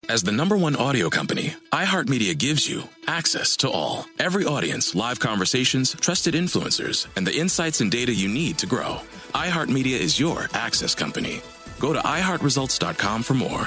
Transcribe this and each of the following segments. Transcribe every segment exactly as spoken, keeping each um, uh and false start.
As the number one audio company, iHeartMedia gives you access to all. Every audience, live conversations, trusted influencers, and the insights and data you need to grow. iHeartMedia is your access company. Go to i heart results dot com for more.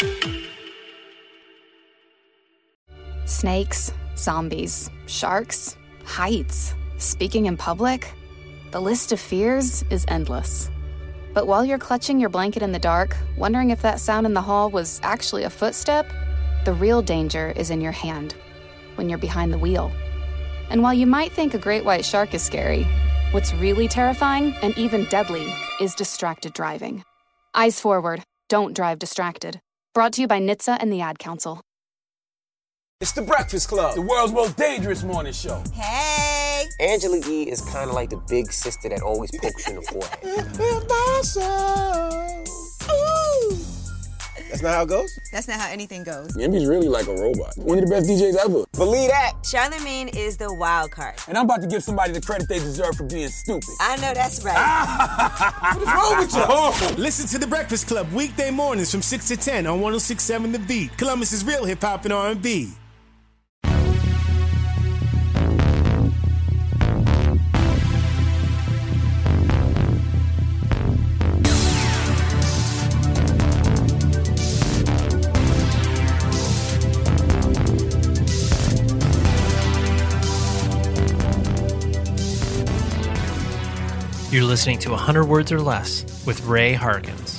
Snakes, zombies, sharks, heights, speaking in public. The list of fears is endless. But while you're clutching your blanket in the dark, wondering if that sound in the hall was actually a footstep, the real danger is in your hand, when you're behind the wheel. And while you might think a great white shark is scary, what's really terrifying and even deadly is distracted driving. Eyes forward. Don't drive distracted. Brought to you by N H T S A and the Ad Council. It's The Breakfast Club, the world's most dangerous morning show. Hey! Angela Yee is kind of like the big sister that always pokes you in the forehead. That's not how it goes? That's not how anything goes. Yemi's really like a robot. One of the best D Js ever. Believe that. Charlamagne is the wild card. And I'm about to give somebody the credit they deserve for being stupid. I know that's right. What is wrong with you? Oh. Listen to The Breakfast Club weekday mornings from six to ten on one oh six point seven The Beat. Columbus's real hip-hop and R and B. You're listening to one hundred Words or Less with Ray Harkins.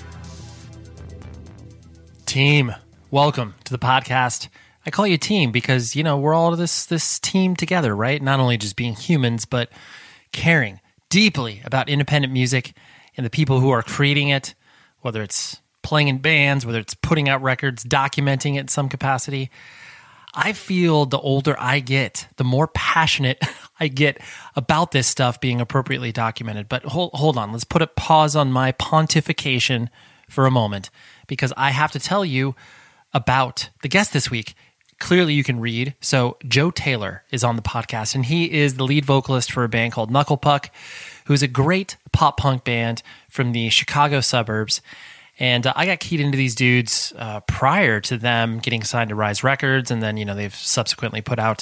Team, welcome to the podcast. I call you team because, you know, we're all this this team together, right? Not only just being humans, but caring deeply about independent music and the people who are creating it, whether it's playing in bands, whether it's putting out records, documenting it in some capacity. I feel the older I get, the more passionate I get about this stuff being appropriately documented. But hold, hold on, let's put a pause on my pontification for a moment, because I have to tell you about the guest this week. Clearly you can read. So Joe Taylor is on the podcast, and he is the lead vocalist for a band called Knuckle Puck, who's a great pop punk band from the Chicago suburbs. And uh, I got keyed into these dudes uh, prior to them getting signed to Rise Records, and then, you know, they've subsequently put out,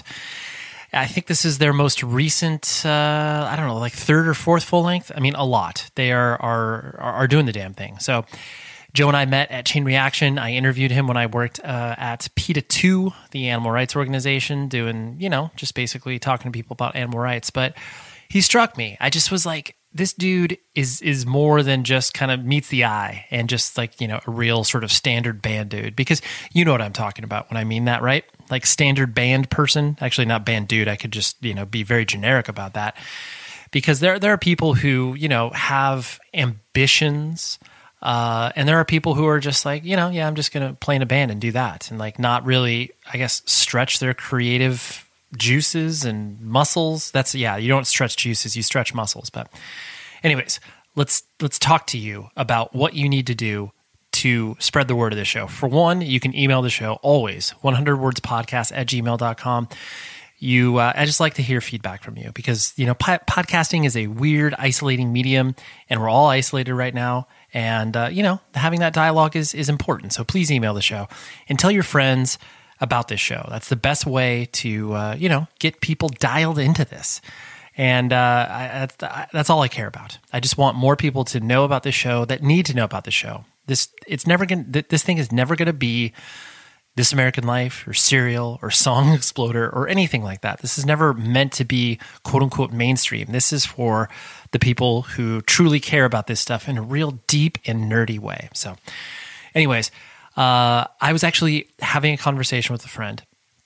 I think this is their most recent, uh, I don't know, like third or fourth full length. I mean, a lot. They are are are doing the damn thing. So Joe and I met at Chain Reaction. I interviewed him when I worked uh, at PETA two, the animal rights organization, doing, you know, just basically talking to people about animal rights. But he struck me. I just was like, this dude is is more than just kind of meets the eye and just like, you know, a real sort of standard band dude, because you know what I'm talking about when I mean that, right? Like standard band person, actually not band dude. I could just, you know, be very generic about that, because there, there are people who, you know, have ambitions, uh, and there are people who are just like, you know, yeah, I'm just going to play in a band and do that. And like not really, I guess, stretch their creative juices and muscles. That's, yeah, you don't stretch juices, you stretch muscles. But anyways, let's let's talk to you about what you need to do to spread the word of the show. For one, you can email the show always, one hundred words podcast at gmail dot com. You, uh, I just like to hear feedback from you, because, you know, po- podcasting is a weird, isolating medium, and we're all isolated right now. And, uh, you know, having that dialogue is is important. So please email the show and tell your friends about this show. That's the best way to, uh, you know, get people dialed into this. And uh, I, that's, that's all I care about. I just want more people to know about this show that need to know about the show. This it's never going. This thing is never going to be This American Life or Serial or Song Exploder or anything like that. This is never meant to be quote unquote mainstream. This is for the people who truly care about this stuff in a real deep and nerdy way. So, anyways. Uh, I was actually having a conversation with a friend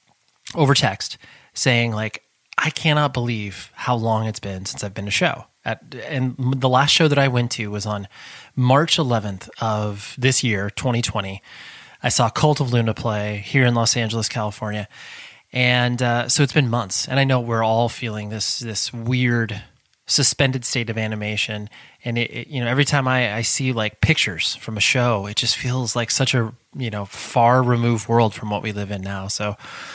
over text saying, like, I cannot believe how long it's been since I've been to a show. At, and the last show that I went to was on March eleventh of this year, twenty twenty. I saw Cult of Luna play here in Los Angeles, California. And uh, so it's been months. And I know we're all feeling this this weird suspended state of animation, and it, it you know, every time I, I see like pictures from a show, it just feels like such a, you know, far removed world from what we live in now. So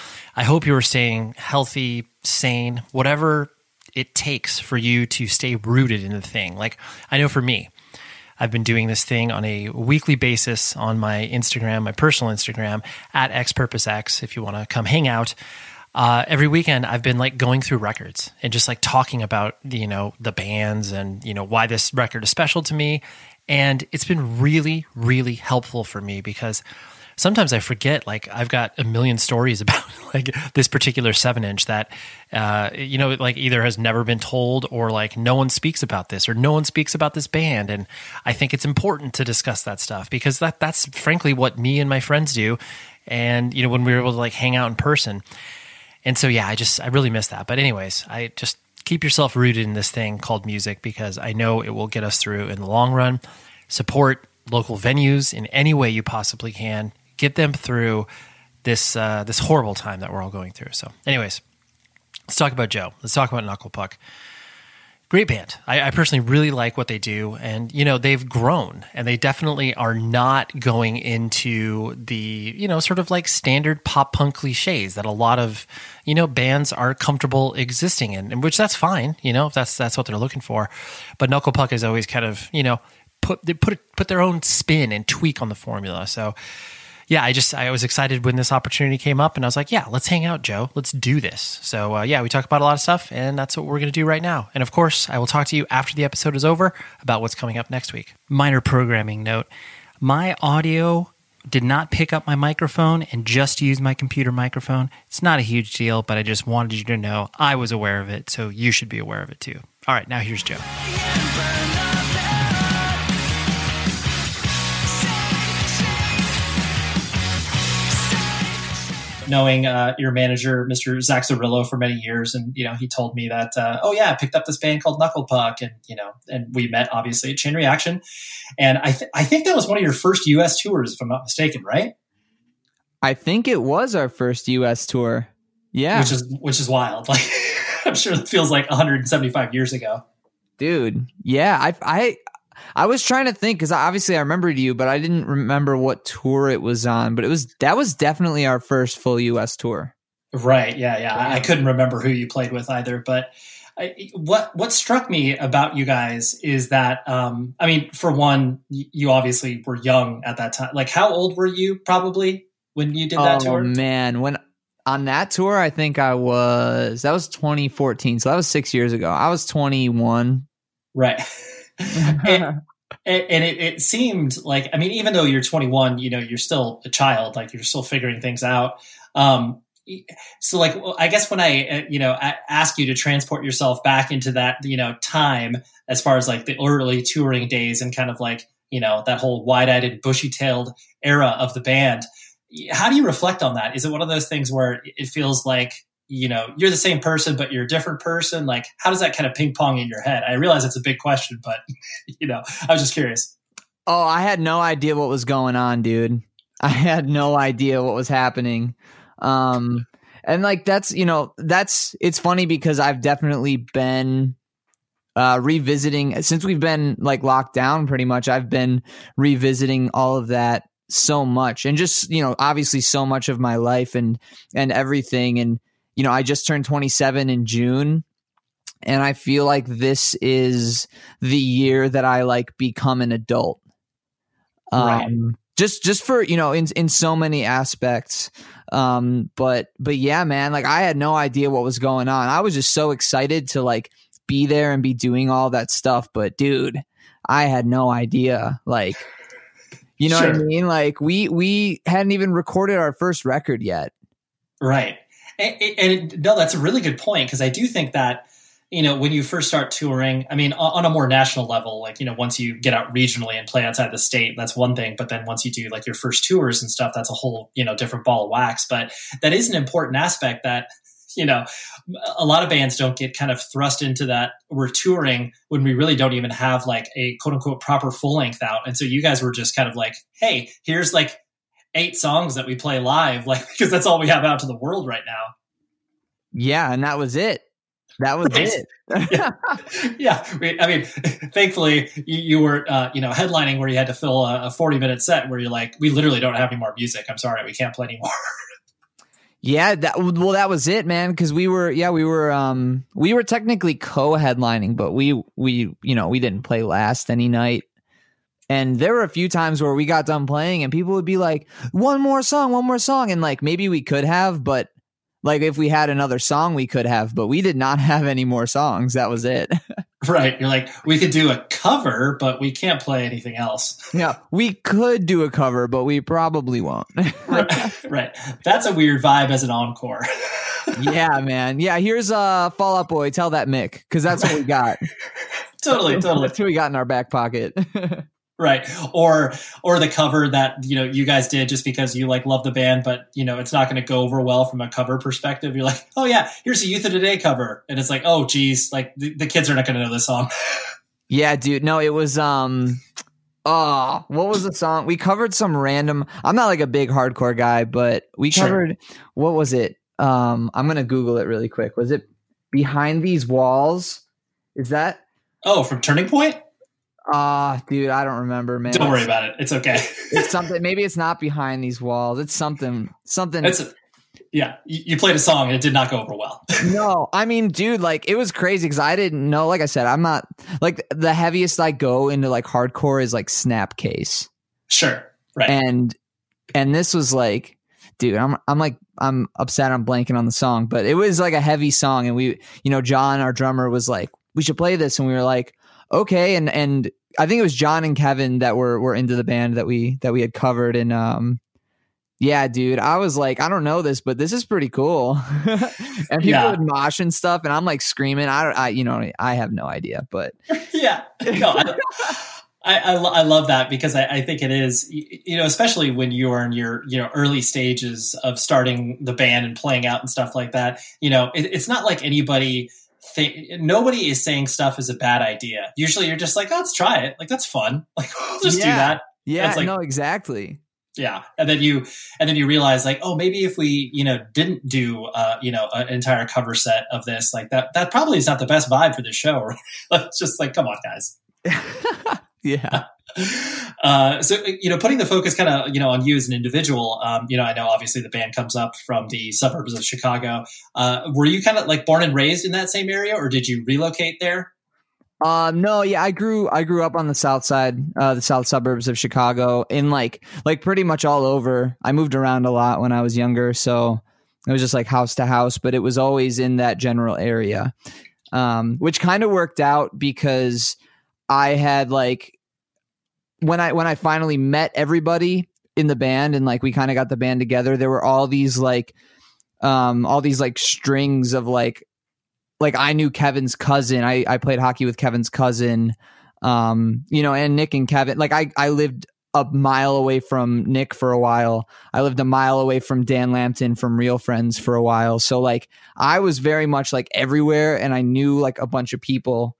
I hope you are staying healthy, sane, whatever it takes for you to stay rooted in the thing. Like, I know for me, I've been doing this thing on a weekly basis on my Instagram, my personal Instagram, at xpurposex, if you want to come hang out. Uh, every weekend I've been like going through records and just like talking about, you know, the bands and, you know, why this record is special to me. And it's been really, really helpful for me because sometimes I forget, like I've got a million stories about like this particular seven inch that, uh, you know, like either has never been told or like no one speaks about this or no one speaks about this band. And I think it's important to discuss that stuff because that that's frankly what me and my friends do. And, you know, when we were able to like hang out in person. And so, yeah, I just, I really miss that. But anyways, I just keep yourself rooted in this thing called music because I know it will get us through in the long run. Support local venues in any way you possibly can. Get them through this uh, this horrible time that we're all going through. So anyways, let's talk about Joe. Let's talk about Knuckle Puck. Great band. I, I personally really like what they do. And, you know, they've grown and they definitely are not going into the, you know, sort of like standard pop punk cliches that a lot of, you know, bands are comfortable existing in, and which that's fine, you know, if that's, that's what they're looking for. But Knuckle Puck has always kind of, you know, put, they put, put their own spin and tweak on the formula. So, yeah, I just, I was excited when this opportunity came up and I was like, yeah, let's hang out, Joe. Let's do this. So, uh, yeah, we talk about a lot of stuff and that's what we're going to do right now. And of course, I will talk to you after the episode is over about what's coming up next week. Minor programming note. My audio did not pick up my microphone and just used my computer microphone. It's not a huge deal, but I just wanted you to know I was aware of it. So you should be aware of it too. All right, now here's Joe. Knowing uh, your manager, Mister Zach Zarillo, for many years, and you know, he told me that, uh, oh yeah, I picked up this band called Knuckle Puck, and you know, and we met obviously at Chain Reaction, and I th- I think that was one of your first U S tours, if I'm not mistaken, right? I think it was our first U S tour, yeah, which is which is wild. Like, I'm sure it feels like one hundred seventy-five years ago, dude. Yeah, I I. I was trying to think because obviously I remembered you, but I didn't remember what tour it was on. But it was that was definitely our first full U S tour. Right? Yeah, yeah. I, I couldn't remember who you played with either. But I, what what struck me about you guys is that um, I mean, for one, you obviously were young at that time. Like, how old were you probably when you did that oh, tour? Oh man, when on that tour, I think I was that was twenty fourteen, so that was six years ago. I was twenty-one. Right. and and it, it seemed like, I mean, even though you're twenty-one, you know, you're still a child, like you're still figuring things out. Um, so like, I guess when I, uh, you know, I ask you to transport yourself back into that, you know, time as far as like the early touring days and kind of like, you know, that whole wide-eyed and bushy-tailed era of the band, how do you reflect on that? Is it one of those things where it feels like, you know, you're the same person, but you're a different person? Like, how does that kind of ping pong in your head? I realize it's a big question, but, you know, I was just curious. Oh, I had no idea what was going on, dude. I had no idea what was happening. Um, and like, that's, you know, that's, it's funny because I've definitely been uh, revisiting, since we've been like locked down pretty much, I've been revisiting all of that so much. And just, you know, obviously so much of my life and, and everything. And, you know, I just turned twenty-seven in June, and I feel like this is the year that I like become an adult. Um, right. Just, just for, you know, in, in so many aspects. Um, but, but yeah, man, like I had no idea what was going on. I was just so excited to like be there and be doing all that stuff. But dude, I had no idea. Like, you know sure. what I mean? Like we, we hadn't even recorded our first record yet. Right. And, and no, that's a really good point, because I do think that, you know, when you first start touring, I mean, on a more national level, like, you know, once you get out regionally and play outside the state, that's one thing. But then once you do like your first tours and stuff, that's a whole, you know, different ball of wax. But that is an important aspect that, you know, a lot of bands don't get kind of thrust into that. We're touring when we really don't even have like a quote unquote proper full length out. And so you guys were just kind of like, hey, here's like eight songs that we play live, like, because that's all we have out to the world right now. Yeah. And that was it. That was right. it. yeah. yeah. I mean, thankfully you, you were, uh, you know, headlining where you had to fill a, a forty minute set where you're like, we literally don't have any more music. I'm sorry. We can't play anymore. Yeah, that well, that was it, man. Because we were, yeah, we were, um, we were technically co-headlining, but we, we, you know, we didn't play last any night. And there were a few times where we got done playing and people would be like, one more song, one more song. And like, maybe we could have, but like if we had another song, we could have, but we did not have any more songs. That was it. Right. You're like, we could do a cover, but we can't play anything else. Yeah, we could do a cover, but we probably won't. right, right. That's a weird vibe as an encore. Yeah, man. Yeah, here's uh, Fall Out Boy. Tell that Mick, because that's what we got. Totally, totally. That's what we got in our back pocket. Right. Or or the cover that, you know, you guys did just because you like love the band, but you know, it's not going to go over well from a cover perspective. You're like, oh yeah, here's a Youth of Today cover. And it's like, oh geez, like the, the kids are not going to know this song. Yeah, dude. No, it was um oh, what was the song? We covered some random I'm not like a big hardcore guy, but we covered sure. What was it? Um I'm gonna Google it really quick. Was it Behind These Walls? Is that Oh, from Turning Point? Ah, uh, dude, I don't remember, man. Don't worry about it. It's okay. It's something. Maybe it's not Behind These Walls. It's something. Something. It's a, yeah. You, you played a song and it did not go over well. No, I mean, dude, like it was crazy because I didn't know. Like I said, I'm not like the heaviest I go into like hardcore is like Snapcase. Sure. Right. And and this was like, dude, I'm I'm like I'm upset. I'm blanking on the song, but it was like a heavy song, and we, you know, John, our drummer, was like, we should play this, and we were like, okay, and and I think it was John and Kevin that were were into the band that we that we had covered, and um, yeah, dude, I was like, I don't know this, but this is pretty cool, and people yeah. would mosh and stuff, and I'm like screaming, I don't, I you know, I have no idea, but yeah, no, I, I, I, I love that because I, I think it is, you know, especially when you're in your, you know, early stages of starting the band and playing out and stuff like that, you know, it, it's not like anybody. Think, nobody is saying stuff is a bad idea. Usually you're just like, oh, let's try it. Like, that's fun. Like, we'll just yeah. do that. Yeah, like, no, exactly. Yeah. And then you, and then you realize like, oh, maybe if we, you know, didn't do, uh, you know, an entire cover set of this, like that, that probably is not the best vibe for the show. It's just like, come on, guys. Yeah. Uh, so, you know, putting the focus kind of, you know, on you as an individual, um, you know, I know obviously the band comes up from the suburbs of Chicago. Uh, were you kind of like born and raised in that same area, or did you relocate there? Um, no, yeah, I grew, I grew up on the south side, uh, the south suburbs of Chicago, in like, like pretty much all over. I moved around a lot when I was younger, so it was just like house to house, but it was always in that general area, um, which kind of worked out because I had like, when I, when I finally met everybody in the band and like, we kind of got the band together, there were all these like, um, all these like strings of like, like I knew Kevin's cousin. I, I played hockey with Kevin's cousin, um, you know, and Nick and Kevin. Like I, I lived a mile away from Nick for a while. I lived a mile away from Dan Lambton from Real Friends for a while. So like I was very much like everywhere, and I knew like a bunch of people.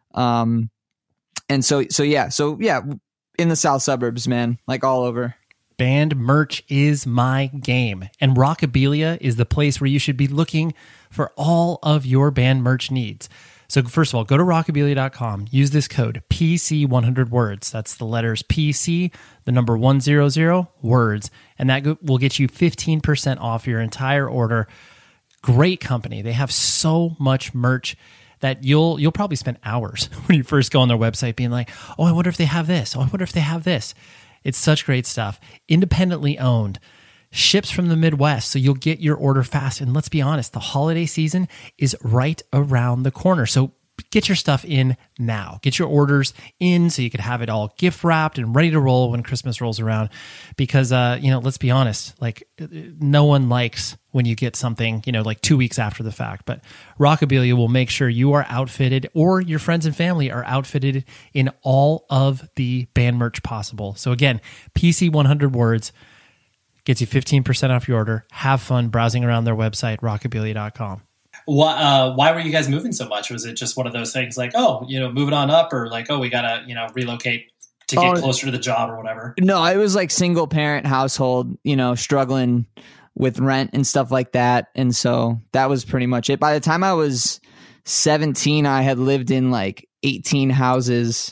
Um, and so, so yeah, so yeah, in the south suburbs, man, like all over. Band merch is my game, and Rockabilia is the place where you should be looking for all of your band merch needs. So first of all, go to rockabilia dot com, use this code P C one hundred words. That's the letters P C, the number one hundred words, and that will get you fifteen percent off your entire order. Great company. They have so much merch that you'll you'll probably spend hours when you first go on their website being like, oh, I wonder if they have this. Oh, I wonder if they have this. It's such great stuff. Independently owned. Ships from the Midwest, so you'll get your order fast. And let's be honest, the holiday season is right around the corner. So get your stuff in now. Get your orders in so you could have it all gift wrapped and ready to roll when Christmas rolls around. Because, uh, you know, let's be honest, like no one likes when you get something, you know, like two weeks after the fact. But Rockabilia will make sure you are outfitted, or your friends and family are outfitted in all of the band merch possible. So again, P C one hundred words. Gets you fifteen percent off your order. Have fun browsing around their website, rockabilia dot com. Why, uh, why were you guys moving so much? Was it just one of those things like, oh, you know, moving on up, or like, oh, we got to, you know, relocate to get oh, closer to the job or whatever? No, it was like single parent household, you know, struggling with rent and stuff like that. And so that was pretty much it. By the time I was seventeen, I had lived in like eighteen houses.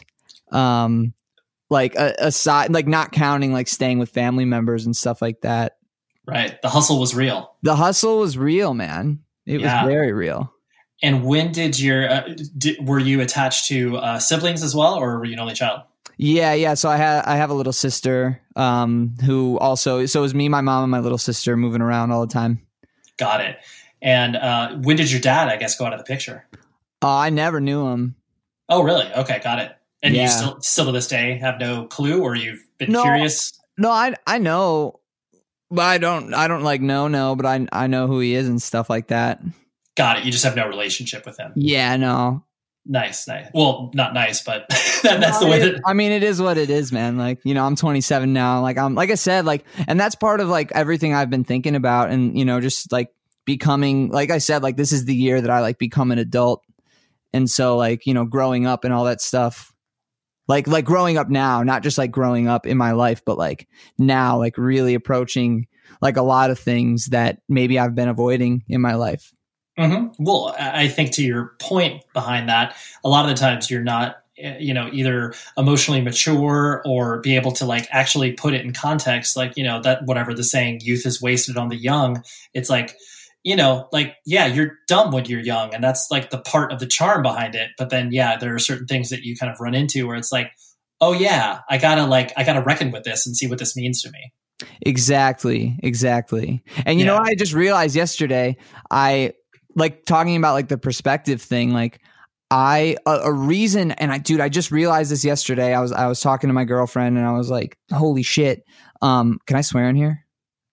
Um, like a, aside, like not counting like staying with family members and stuff like that. Right. The hustle was real. The hustle was real, man. It yeah. was very real. And when did your, uh, did, were you attached to uh, siblings as well, or were you an only child? Yeah, yeah. So I have I have a little sister um, who also so it was me, my mom, and my little sister moving around all the time. Got it. And uh, when did your dad, I guess, go out of the picture? Oh, I never knew him. Oh, really? Okay, got it. And Yeah. you still still to this day have no clue, or you've been No. curious? No, I I know, but I don't I don't like know no, but I I know who he is and stuff like that. Got it. You just have no relationship with him. Yeah, no. Nice, nice. Well, not nice, but that, that's the No, way it- that. I mean, it is what it is, man. Like, you know, I'm twenty-seven now. Like, I'm like I said, like, and that's part of like everything I've been thinking about, and you know, just like becoming, like I said, like this is the year that I like become an adult, and so like you know, growing up and all that stuff, like like growing up now, not just like growing up in my life, but like now, like really approaching like a lot of things that maybe I've been avoiding in my life. Mm-hmm. Well, I I think to your point behind that, a lot of the times you're not, eh, you know, either emotionally mature or be able to like actually put it in context. Like, you know, that whatever the saying, youth is wasted on the young. It's like, you know, like, yeah, you're dumb when you're young. And that's like the part of the charm behind it. But then, yeah, there are certain things that you kind of run into where it's like, oh yeah, I gotta like, I gotta reckon with this and see what this means to me. Exactly, exactly. And you know Yeah. what I just realized yesterday? I like talking about like the perspective thing. Like I a, a reason, and I dude, I just realized this yesterday. I was I was talking to my girlfriend, and I was like, "Holy shit!" Um, can I swear in here?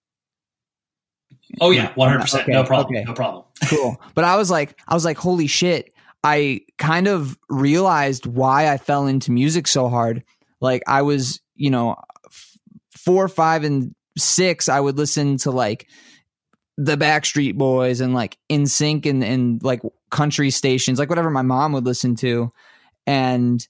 Oh yeah, one hundred percent, Okay, no problem, okay. no problem. Cool. But I was like, I was like, "Holy shit!" I kind of realized why I fell into music so hard. Like I was, you know, f- four, five, and six. I would listen to like the Backstreet Boys and like N Sync and and like country stations, like whatever my mom would listen to. And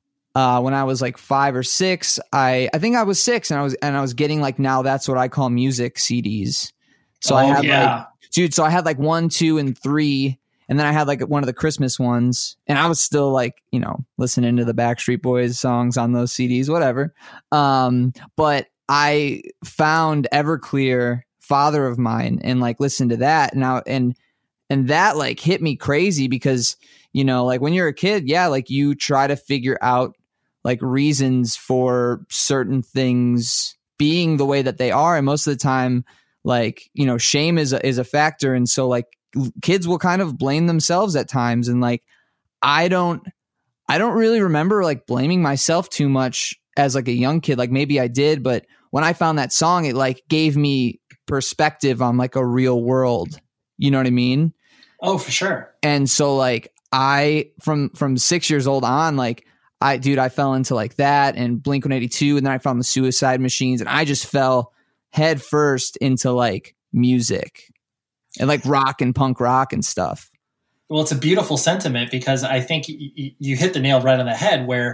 uh, when I was like five or six, I I think I was six, and I was and I was getting like Now That's What I Call Music C Ds. So Oh, I had yeah. like, dude. So I had like one, two, and three, and then I had like one of the Christmas ones, and I was still like, you know, listening to the Backstreet Boys songs on those C Ds, whatever. Um, but I found Everclear, Father of Mine, and like listened to that now, and and that like hit me crazy because, you know, like when you're a kid, yeah, like you try to figure out like reasons for certain things being the way that they are, and most of the time, like, you know, shame is a, is a factor, and so like kids will kind of blame themselves at times, and like I don't I don't really remember like blaming myself too much as like a young kid. Like maybe I did, but when I found that song, it like gave me perspective on like a real world. You know what I mean? Oh, for sure. And so like I from from six years old on, like I dude, I fell into like that and Blink one eighty-two, and then I found the Suicide Machines, and I just fell head first into like music and like rock and punk rock and stuff. Well, it's a beautiful sentiment because I think y- y- you hit the nail right on the head where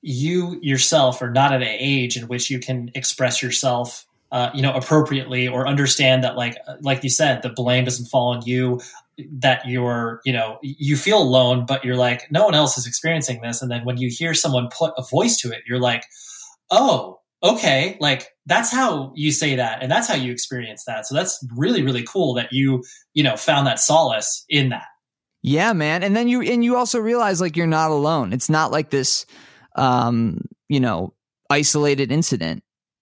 you yourself are not at an age in which you can express yourself, uh, you know, appropriately, or understand that, like, like you said, the blame doesn't fall on you, that you're, you know, you feel alone, but you're like, no one else is experiencing this. And then when you hear someone put a voice to it, you're like, oh, okay, like that's how you say that. And that's how you experience that. So that's really, really cool that you, you know, found that solace in that. Yeah, man. And then you, and you also realize like you're not alone. It's not like this, um, you know, isolated incident,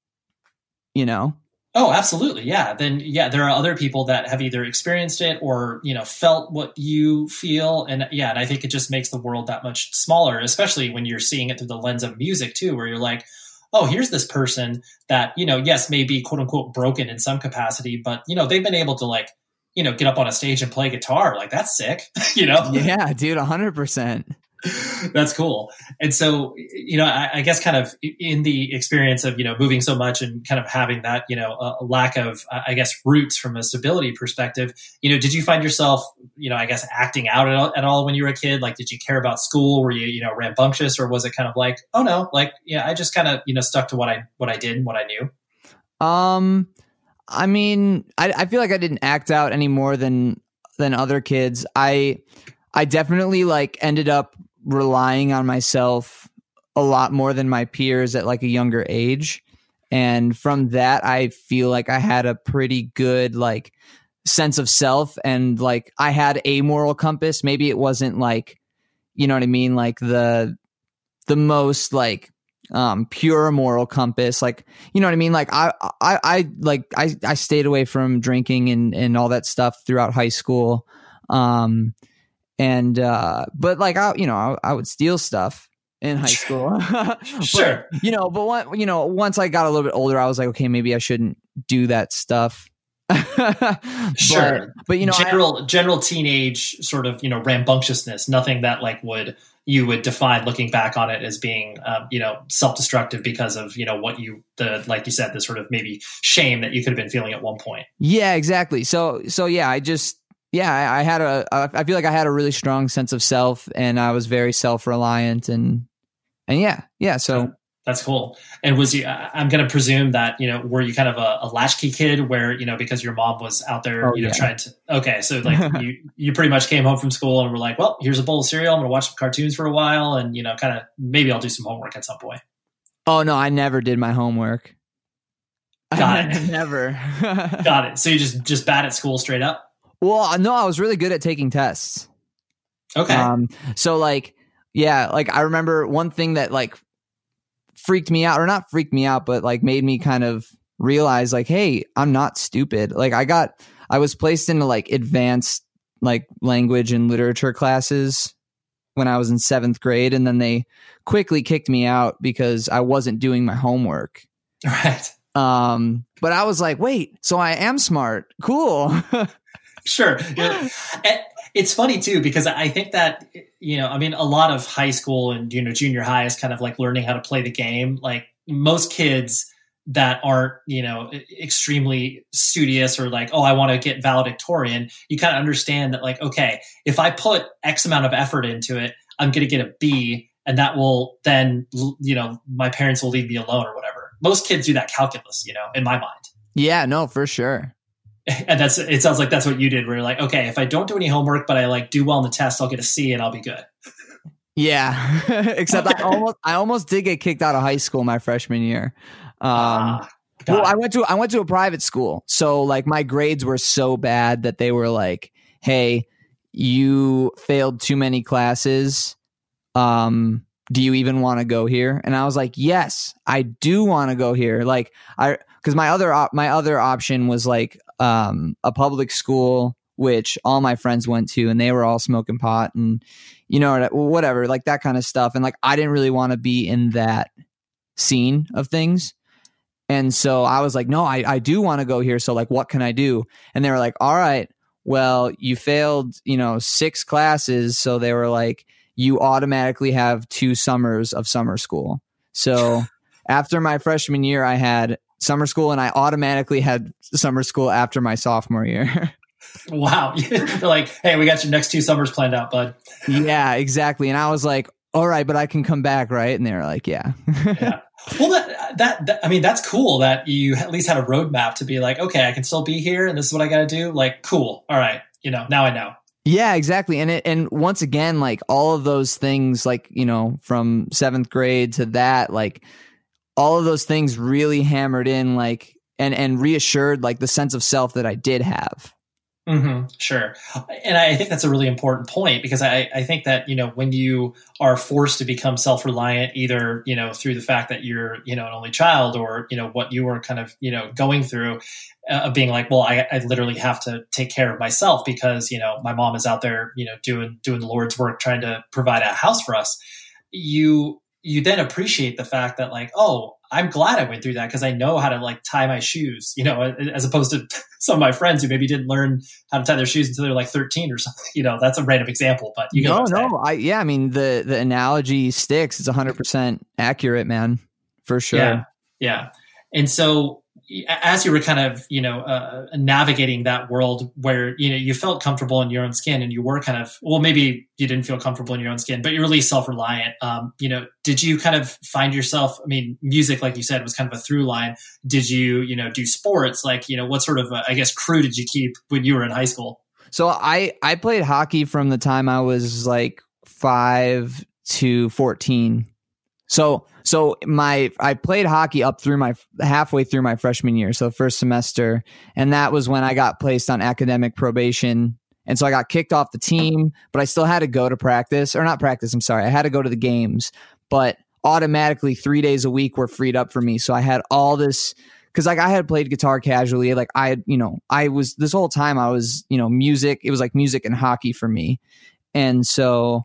you know? Oh, absolutely. Yeah. Then, yeah, there are other people that have either experienced it or, you know, felt what you feel. And yeah, and I think it just makes the world that much smaller, especially when you're seeing it through the lens of music too, where you're like, oh, here's this person that, you know, yes, may be quote unquote broken in some capacity, but, you know, they've been able to like, you know, get up on a stage and play guitar. Like that's sick, you know? Yeah, dude, a hundred percent. That's cool. And so, you know, I, I guess kind of in the experience of, you know, moving so much and kind of having that, you know, a lack of, I guess, roots from a stability perspective, you know, did you find yourself, you know, I guess acting out at all, at all when you were a kid? Like, did you care about school? Were you, you know, rambunctious, or was it kind of like, oh no, like, yeah, I just kind of, you know, stuck to what I, what I did and what I knew? Um, I mean, I, I feel like I didn't act out any more than, than other kids. I, I definitely like ended up relying on myself a lot more than my peers at like a younger age. And from that, I feel like I had a pretty good like sense of self, and like I had a moral compass. Maybe it wasn't like, you know what I mean? Like the, the most like um, pure moral compass. Like, you know what I mean? Like I, I, I like, I, I stayed away from drinking and, and all that stuff throughout high school. Um, and, uh, but like, I, you know, I, I would steal stuff in high school. but, Sure. You know, but one, you know, once I got a little bit older, I was like, okay, maybe I shouldn't do that stuff. Sure. But, but you know, general I, general teenage sort of, you know, rambunctiousness, nothing that like would you would define looking back on it as being, um, you know, self-destructive because of, you know, what you, the, like you said, the sort of maybe shame that you could have been feeling at one point. Yeah, exactly. So, so yeah, I just, yeah, I, I had a, I feel like I had a really strong sense of self, and I was very self-reliant, and, and yeah, yeah. So that's cool. And was you, I'm going to presume that, you know, were you kind of a, a latchkey kid where, you know, because your mom was out there, oh, you know, yeah. trying to, okay. So like you, you pretty much came home from school and were like, well, here's a bowl of cereal. I'm going to watch some cartoons for a while. And, you know, kind of, maybe I'll do some homework at some point. Oh no, I never did my homework. Got it. Never. Got it. So you just, just bad at school straight up? Well, no, I was really good at taking tests. Okay. Um, so like, yeah, like I remember one thing that like freaked me out, or not freaked me out, but like made me kind of realize like, hey, I'm not stupid. Like I got, I was placed into like advanced like language and literature classes when I was in seventh grade. And then they quickly kicked me out because I wasn't doing my homework. Right. Um, but I was like, wait, so I am smart. Cool. Sure. It's funny too, because I think that, you know, I mean, a lot of high school and, you know, junior high is kind of like learning how to play the game. Like most kids that aren't, you know, extremely studious or like, oh, I want to get valedictorian, you kind of understand that like, okay, if I put X amount of effort into it, I'm going to get a B, and that will then, you know, my parents will leave me alone or whatever. Most kids do that calculus, you know, in my mind. Yeah, no, for sure. And that's, it sounds like that's what you did, where you're like, okay, if I don't do any homework, but I like do well in the test, I'll get a C and I'll be good. Yeah. Except I almost, I almost did get kicked out of high school my freshman year. Um, ah, well, it. I went to, I went to a private school. So like my grades were so bad that they were like, hey, you failed too many classes. Um, do you even want to go here? And I was like, yes, I do want to go here. Like I, cause my other, op- my other option was like, um, a public school, which all my friends went to, and they were all smoking pot and, you know, whatever, like that kind of stuff. And like, I didn't really want to be in that scene of things. And so I was like, no, I, I do want to go here. So like, what can I do? And they were like, all right, well, you failed, you know, six classes. So they were like, you automatically have two summers of summer school. So after my freshman year, I had summer school, and I automatically had summer school after my sophomore year. Wow. They're like, hey, we got your next two summers planned out, bud. Yeah, exactly. And I was like, all right, but I can come back, right? And they were like, yeah. Yeah. Well, that, that, that, I mean, that's cool that you at least had a roadmap to be like, okay, I can still be here, and this is what I got to do. Like, cool. All right. You know, now I know. Yeah, exactly. And it, and once again, like all of those things, like, you know, from seventh grade to that, like all of those things really hammered in, like, and, and reassured like the sense of self that I did have. Mm-hmm, sure. And I think that's a really important point, because I, I think that, you know, when you are forced to become self-reliant, either, you know, through the fact that you're, you know, an only child, or, you know, what you were kind of, you know, going through, uh, being like, well, I, I literally have to take care of myself because, you know, my mom is out there, you know, doing, doing the Lord's work, trying to provide a house for us. You, you then appreciate the fact that like, oh, I'm glad I went through that because I know how to like tie my shoes, you know, as opposed to some of my friends who maybe didn't learn how to tie their shoes until they're like thirteen or something. You know, that's a random example, but you no, know, no, I, yeah, I mean, the, the analogy sticks. It's a hundred percent accurate, man, for sure. Yeah. Yeah. And so as you were kind of, you know, uh, navigating that world where, you know, you felt comfortable in your own skin, and you were kind of, well, maybe you didn't feel comfortable in your own skin, but you're really self-reliant. Um, you know, did you kind of find yourself, I mean, music, like you said, was kind of a through line. Did you, you know, do sports? Like, you know, what sort of, uh, I guess, crew did you keep when you were in high school? So I, I played hockey from the time I was like five to fourteen. So, so my, I played hockey up through my, halfway through my freshman year. So first semester. And that was when I got placed on academic probation. And so I got kicked off the team, but I still had to go to practice, or not practice. I'm sorry. I had to go to the games, but automatically three days a week were freed up for me. So I had all this, because like I had played guitar casually. Like I had, you know, I was this whole time I was, you know, music. It was like music and hockey for me. And so,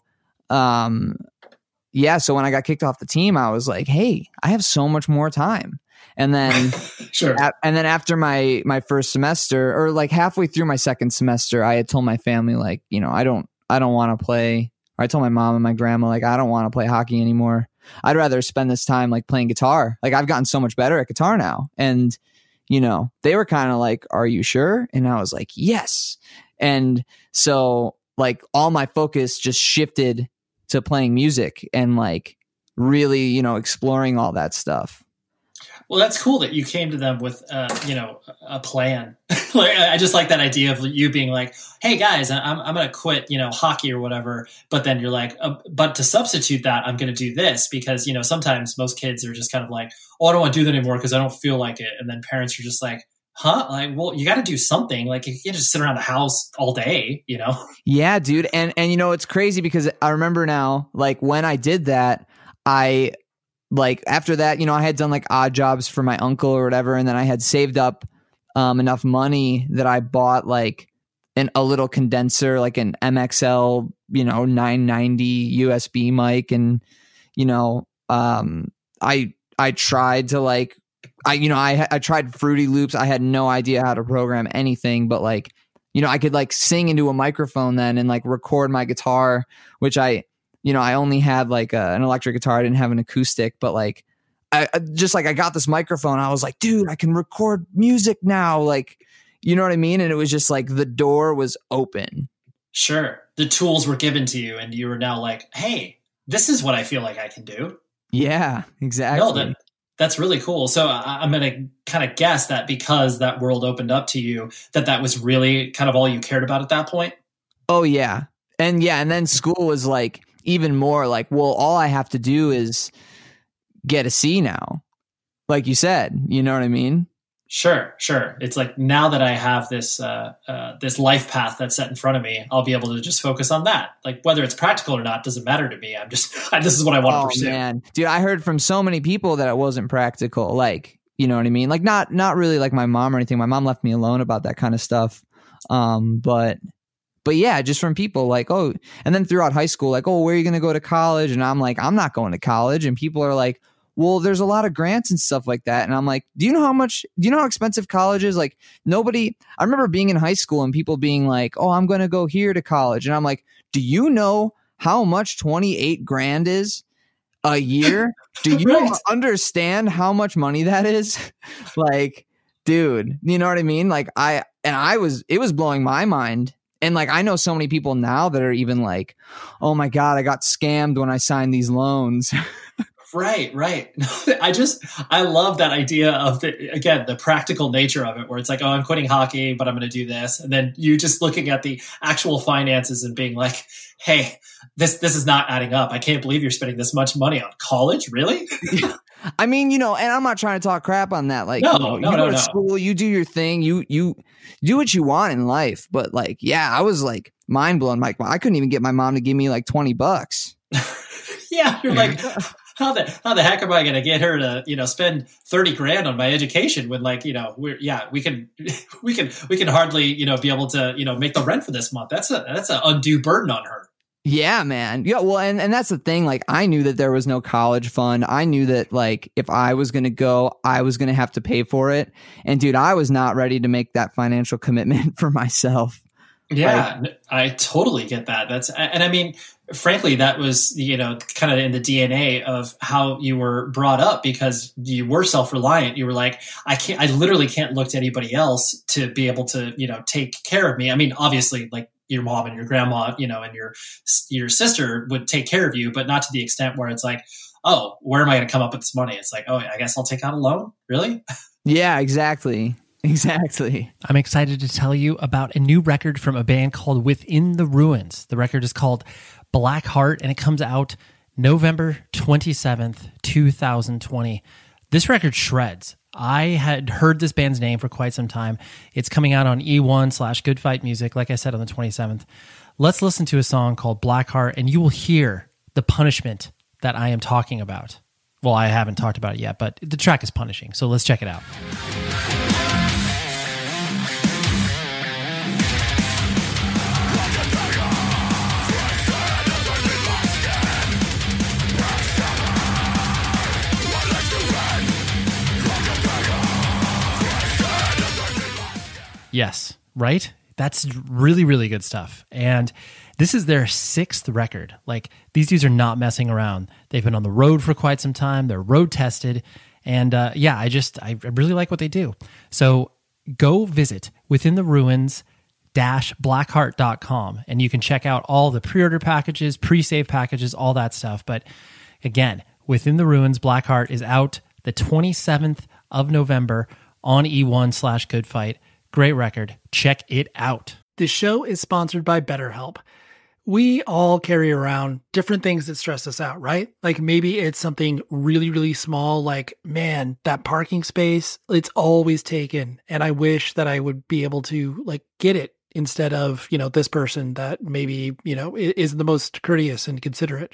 um, yeah. So when I got kicked off the team, I was like, hey, I have so much more time. And then, sure. a- and then after my, my first semester, or like halfway through my second semester, I had told my family, like, you know, I don't, I don't want to play. Or I told my mom and my grandma, like, I don't want to play hockey anymore. I'd rather spend this time like playing guitar. Like I've gotten so much better at guitar now. And, you know, they were kind of like, are you sure? And I was like, yes. And so like all my focus just shifted to playing music and like really, you know, exploring all that stuff. Well, that's cool that you came to them with, uh, you know, a plan. Like, I just like that idea of you being like, "Hey guys, I'm I'm going to quit, you know, hockey or whatever." But then you're like, uh, "But to substitute that, I'm going to do this," because you know sometimes most kids are just kind of like, "Oh, I don't want to do that anymore because I don't feel like it," and then parents are just like, "Huh? Like, well, you got to do something. Like, you can't just sit around the house all day, you know?" Yeah, dude, and and you know it's crazy because I remember now, like when I did that, I. Like after that, you know, I had done like odd jobs for my uncle or whatever. And then I had saved up um, enough money that I bought like an, a little condenser, like an M X L, you know, nine ninety U S B mic. And, you know, um, I, I tried to like, I, you know, I, I tried Fruity Loops. I had no idea how to program anything, but like, you know, I could like sing into a microphone then and like record my guitar, which I, you know, I only had like a, an electric guitar. I didn't have an acoustic, but like, I, I just like, I got this microphone. I was like, dude, I can record music now. Like, you know what I mean? And it was just like, the door was open. Sure. The tools were given to you and you were now like, hey, this is what I feel like I can do. Yeah, exactly. No, that, that's really cool. So I, I'm going to kind of guess that because that world opened up to you, that that was really kind of all you cared about at that point. Oh yeah. And yeah. And then school was like, even more like, well, all I have to do is get a C now. Like you said, you know what I mean? Sure, sure. It's like now that I have this uh, uh, this life path that's set in front of me, I'll be able to just focus on that. Like whether it's practical or not doesn't matter to me. I'm just this is what I want oh, to pursue. Man. Dude, I heard from so many people that it wasn't practical. Like, you know what I mean? Like not not really like my mom or anything. My mom left me alone about that kind of stuff. Um, but But yeah, just from people like, oh, and then throughout high school, like, oh, where are you going to go to college? And I'm like, I'm not going to college. And people are like, well, there's a lot of grants and stuff like that. And I'm like, do you know how much, do you know how expensive college is? Like nobody, I remember being in high school and people being like, oh, I'm going to go here to college. And I'm like, do you know how much twenty-eight grand is a year? Do you right. understand how much money that is? Like, dude, you know what I mean? Like I, and I was, it was blowing my mind. And like, I know so many people now that are even like, oh my God, I got scammed when I signed these loans. Right, right. I just, I love that idea of the, again, the practical nature of it, where it's like, oh, I'm quitting hockey, but I'm going to do this. And then you just looking at the actual finances and being like, hey, this, this is not adding up. I can't believe you're spending this much money on college. Really? I mean, you know, and I'm not trying to talk crap on that. Like, no, you know, no, you go no, to no. school, you do your thing, you, you do what you want in life. But like, yeah, I was like mind blown. Like, I couldn't even get my mom to give me like twenty bucks. Yeah. You're like, how the, how the heck am I going to get her to, you know, spend thirty grand on my education when like, you know, we're, yeah, we can, we can, we can hardly, you know, be able to, you know, make the rent for this month. That's a, that's an undue burden on her. Yeah, man. Yeah. Well, and, and that's the thing. Like, I knew that there was no college fund. I knew that like, if I was going to go, I was going to have to pay for it. And dude, I was not ready to make that financial commitment for myself. Yeah, like, I totally get that. That's, and I mean, frankly, that was, you know, kind of in the D N A of how you were brought up, because you were self-reliant. You were like, I can't, I literally can't look to anybody else to be able to, you know, take care of me. I mean, obviously, like your mom and your grandma, you know, and your, your sister would take care of you, but not to the extent where it's like, oh, where am I going to come up with this money? It's like, oh, I guess I'll take out a loan. Really? Yeah, exactly. Exactly. I'm excited to tell you about a new record from a band called Within the Ruins. The record is called Black Heart, and it comes out November twenty-seventh, twenty twenty. This record shreds. I had heard this band's name for quite some time. It's coming out on E one slash Good Fight Music, like I said, on the twenty-seventh. Let's listen to a song called Black Heart, and you will hear the punishment that I am talking about. well, I haven't talked about it yet, but the track is punishing. So let's check it out. Yes, right? That's really, really good stuff. And this is their sixth record. Like, these dudes are not messing around. They've been on the road for quite some time. They're road tested. And uh, yeah, I just, I really like what they do. So go visit within the ruins dash blackheart dot com and you can check out all the pre-order packages, pre-save packages, all that stuff. But again, Within the Ruins, Blackheart is out the twenty-seventh of November on E one slash Good Fight. Great record. Check it out. This show is sponsored by BetterHelp. We all carry around different things that stress us out, right? Like maybe it's something really, really small, like, man, that parking space, it's always taken. And I wish that I would be able to like get it instead of, you know, this person that maybe, you know, isn't the most courteous and considerate.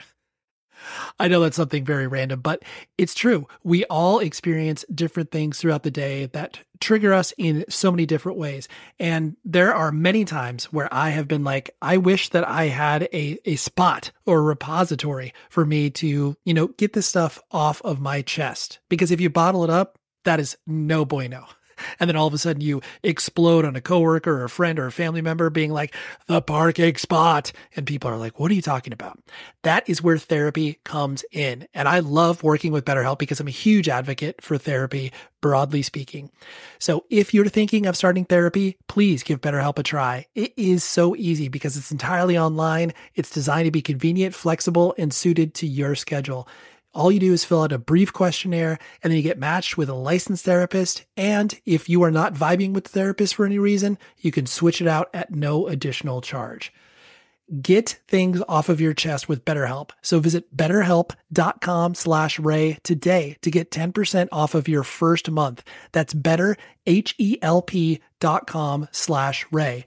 I know that's something very random, but it's true. We all experience different things throughout the day that trigger us in so many different ways. And there are many times where I have been like, I wish that I had a, a spot or a repository for me to, you know, get this stuff off of my chest. Because if you bottle it up, that is no bueno. And then all of a sudden you explode on a coworker or a friend or a family member being like, the parking spot. And people are like, what are you talking about? That is where therapy comes in. And I love working with BetterHelp because I'm a huge advocate for therapy, broadly speaking. So if you're thinking of starting therapy, please give BetterHelp a try. It is so easy because it's entirely online. It's designed to be convenient, flexible, and suited to your schedule. All you do is fill out a brief questionnaire and then you get matched with a licensed therapist. And if you are not vibing with the therapist for any reason, you can switch it out at no additional charge. Get things off of your chest with BetterHelp. So visit betterhelp.com slash Ray today to get ten percent off of your first month. That's betterhelp.com slash Ray.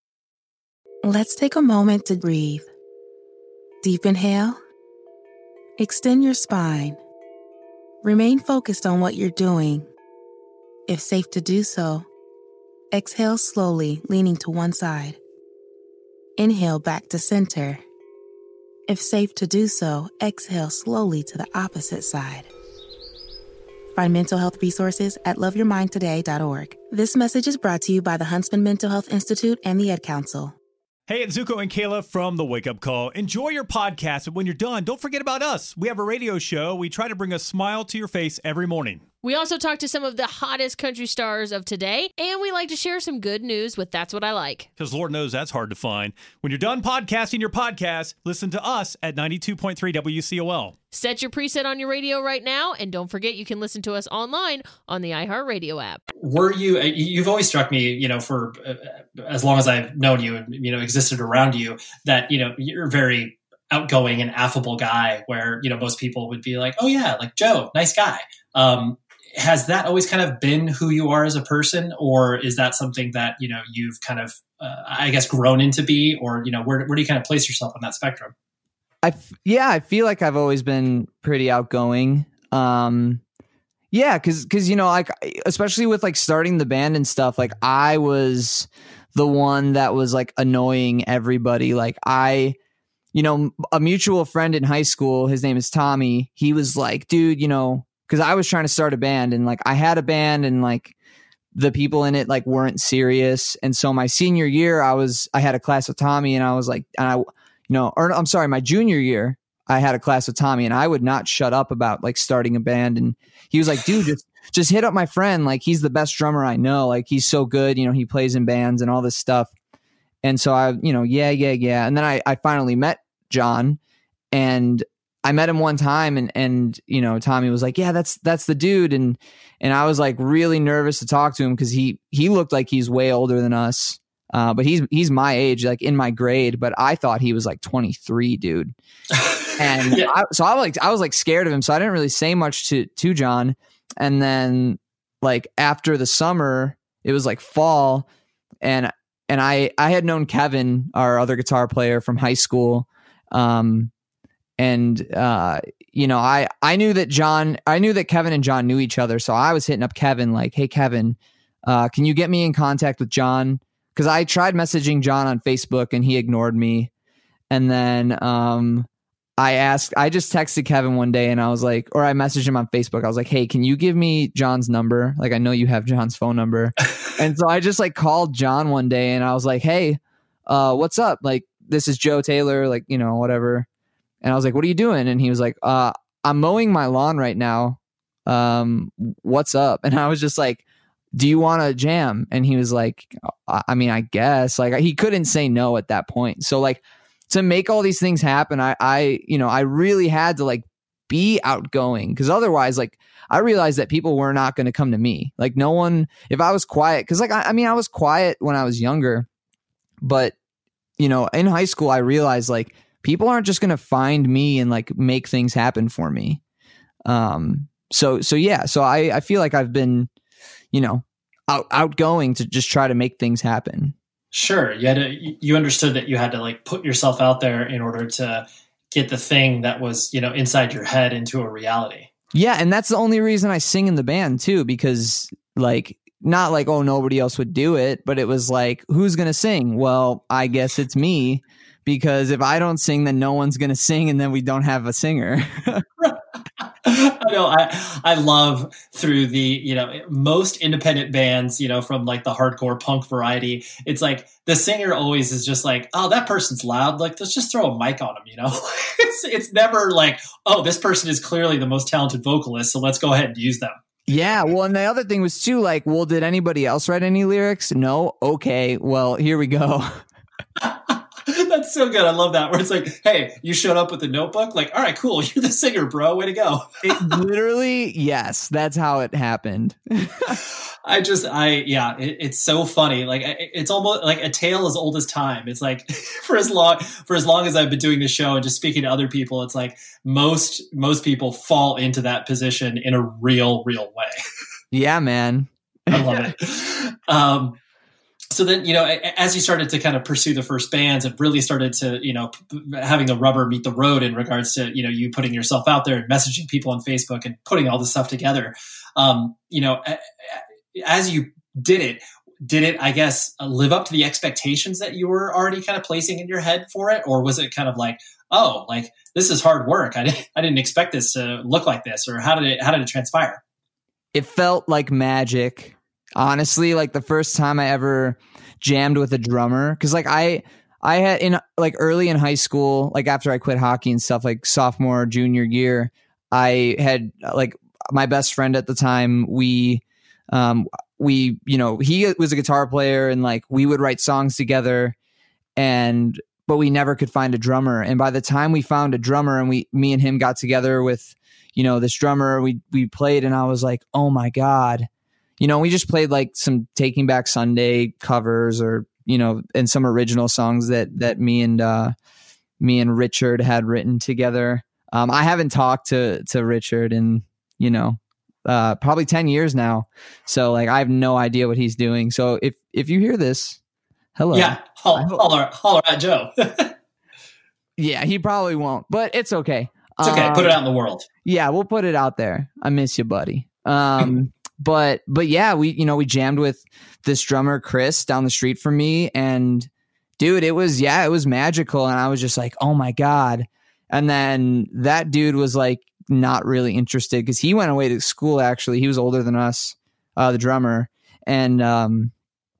Let's take a moment to breathe. Deep inhale. Extend your spine. Remain focused on what you're doing. If safe to do so, exhale slowly, leaning to one side. Inhale back to center. If safe to do so, exhale slowly to the opposite side. Find mental health resources at love your mind today dot org. This message is brought to you by the Huntsman Mental Health Institute and the Ad Council. Hey, it's Zuko and Kayla from The Wake Up Call. Enjoy your podcast, and when you're done, don't forget about us. We have a radio show. We try to bring a smile to your face every morning. We also talk to some of the hottest country stars of today, and we like to share some good news with That's What I Like. Because Lord knows that's hard to find. When you're done podcasting your podcast, listen to us at ninety-two point three W C O L. Set your preset on your radio right now, and don't forget you can listen to us online on the iHeartRadio app. Were you, you've always struck me, you know, for uh, as long as I've known you and, you know, existed around you, that, you know, you're a very outgoing and affable guy where, you know, most people would be like, oh yeah, like Joe, nice guy. Um, has that always kind of been who you are as a person, or is that something that, you know, you've kind of, uh, I guess, grown into be, or, you know, where, where do you kind of place yourself on that spectrum? I f- yeah, I feel like I've always been pretty outgoing. Um, yeah, because because you know, like especially with like starting the band and stuff, like I was the one that was like annoying everybody. Like I, you know, a mutual friend in high school, his name is Tommy. He was like, dude, you know, because I was trying to start a band and like I had a band and like the people in it like weren't serious. And so my senior year, I was I had a class with Tommy and I was like, and I. No, or I'm sorry, my junior year, I had a class with Tommy and I would not shut up about like starting a band. And he was like, dude, just, just hit up my friend. Like he's the best drummer I know. Like he's so good. You know, he plays in bands and all this stuff. And so I, you know, yeah, yeah, yeah. And then I, I finally met John and I met him one time and, and, you know, Tommy was like, yeah, that's, that's the dude. And, and I was like really nervous to talk to him because he, he looked like he's way older than us. Uh, but he's he's my age, like in my grade. But I thought he was like twenty-three, dude. And yeah. I, so I was like I was like scared of him, so I didn't really say much to to John. And then like after the summer, it was like fall, and and I I had known Kevin, our other guitar player from high school, um, and uh, you know, I I knew that John, I knew that Kevin and John knew each other, so I was hitting up Kevin like, "Hey, Kevin, uh, can you get me in contact with John?" Because I tried messaging John on Facebook and he ignored me, and then um, I asked, I just texted Kevin one day and I was like, or I messaged him on Facebook. I was like, "Hey, can you give me John's number? Like, I know you have John's phone number." And so I just like called John one day and I was like, "Hey, uh, what's up? Like, this is Joe Taylor, like, you know, whatever." And I was like, "What are you doing?" And he was like, uh, "I'm mowing my lawn right now. Um, what's up?" And I was just like, "Do you want to jam?" And he was like, I, I mean, I guess. Like, he couldn't say no at that point. So like, to make all these things happen, I, I, you know, I really had to like be outgoing, because otherwise, like, I realized that people were not going to come to me. Like, no one, if I was quiet, because like, I, I mean, I was quiet when I was younger, but, you know, in high school, I realized like people aren't just going to find me and like make things happen for me. Um, so, so yeah, so I, I feel like I've been, you know, out, outgoing to just try to make things happen. Sure. You had to, you understood that you had to like put yourself out there in order to get the thing that was, you know, inside your head into a reality. Yeah. And that's the only reason I sing in the band too, because like, not like, oh, nobody else would do it, but it was like, who's going to sing? Well, I guess it's me, because if I don't sing, then no one's going to sing, and then we don't have a singer. I know. I I love through the, you know, most independent bands, you know, from like the hardcore punk variety. It's like the singer always is just like, "Oh, that person's loud. Like, let's just throw a mic on them." You know, it's it's never like, "Oh, this person is clearly the most talented vocalist, so let's go ahead and use them." Yeah. Well, and the other thing was too, like, well, did anybody else write any lyrics? No. Okay. Well, here we go. That's so good. I love that. Where it's like, "Hey, you showed up with a notebook. Like, all right, cool. You're the singer, bro. Way to go." It literally, yes, that's how it happened. I just, I, yeah, it, it's so funny. Like, it, it's almost like a tale as old as time. It's like for as long, for as long as I've been doing this show and just speaking to other people, it's like most, most people fall into that position in a real, real way. Yeah, man. I love it. Um, So then, you know, as you started to kind of pursue the first bands, it really started to, you know, having the rubber meet the road in regards to, you know, you putting yourself out there and messaging people on Facebook and putting all this stuff together. Um, you know, as you did it, did it, I guess, live up to the expectations that you were already kind of placing in your head for it? Or was it kind of like, oh, like, this is hard work. I didn't, I didn't expect this to look like this. Or how did it, how did it transpire? It felt like magic. Honestly, like the first time I ever jammed with a drummer, because like I I had in like early in high school, like after I quit hockey and stuff, like sophomore, junior year, I had like my best friend at the time, we um we you know he was a guitar player, and like we would write songs together, and but we never could find a drummer. And by the time we found a drummer and we me and him got together with, you know, this drummer, we we played, and I was like, oh my God. You know, we just played like some Taking Back Sunday covers, or, you know, and some original songs that, that me and, uh, me and Richard had written together. Um, I haven't talked to, to Richard in, you know, uh, probably ten years now. So like, I have no idea what he's doing. So if, if you hear this, hello. Yeah. Holler, holler, holler at Joe. Yeah, he probably won't, but it's okay. It's okay. Um, Put it out in the world. Yeah, we'll put it out there. I miss you, buddy. Um, But, but yeah, we, you know, we jammed with this drummer, Chris, down the street from me, and dude, it was, yeah, it was magical. And I was just like, oh my God. And then that dude was like, not really interested, because he went away to school. Actually, he was older than us, uh, the drummer. And, um,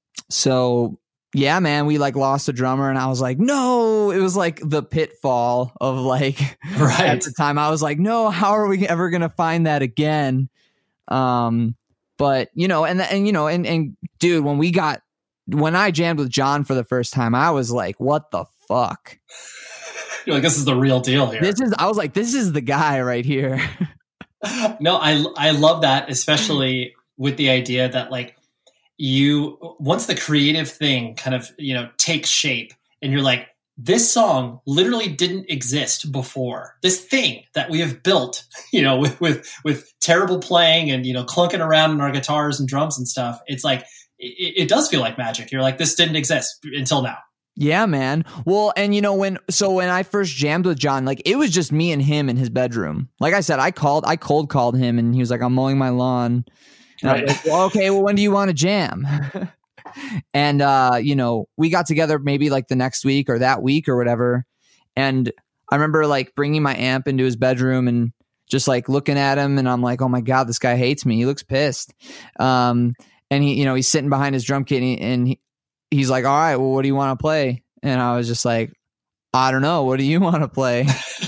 so yeah, man, we like lost a drummer, and I was like, no, it was like the pitfall of like, right. At the time I was like, no, how are we ever going to find that again? Um, But, you know, and, and, you know, and, and dude, when we got, when I jammed with John for the first time, I was like, what the fuck? You're like, this is the real deal here. This is, I was like, this is the guy right here. No, I, I love that, especially with the idea that like you, once the creative thing kind of, you know, takes shape and you're like, this song literally didn't exist before. This thing that we have built, you know, with, with, with terrible playing and, you know, clunking around in our guitars and drums and stuff. It's like, it, it does feel like magic. You're like, this didn't exist until now. Yeah, man. Well, and you know, when, so when I first jammed with John, like it was just me and him in his bedroom. Like I said, I called, I cold called him and he was like, I'm mowing my lawn. And right. I was like, well, okay, well, when do you want to jam? And, uh, you know, we got together maybe like the next week or that week or whatever. And I remember like bringing my amp into his bedroom and just like looking at him. And I'm like, oh my God, this guy hates me. He looks pissed. Um, and he, you know, he's sitting behind his drum kit and, he, and he, he's like, all right, well, what do you want to play? And I was just like, I don't know. What do you want to play?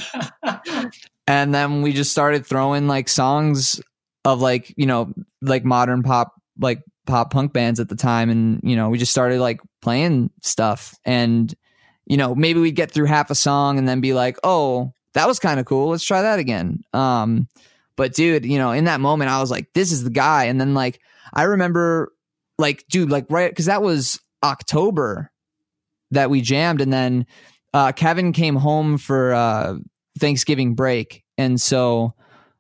And then we just started throwing like songs of like, you know, like modern pop, like pop punk bands at the time. And, you know, we just started like playing stuff and, you know, maybe we'd get through half a song and then be like, oh, that was kind of cool. Let's try that again. Um, but dude, you know, in that moment I was like, this is the guy. And then like, I remember like, dude, like right. Cause that was October that we jammed. And then, uh, Kevin came home for, uh, Thanksgiving break. And so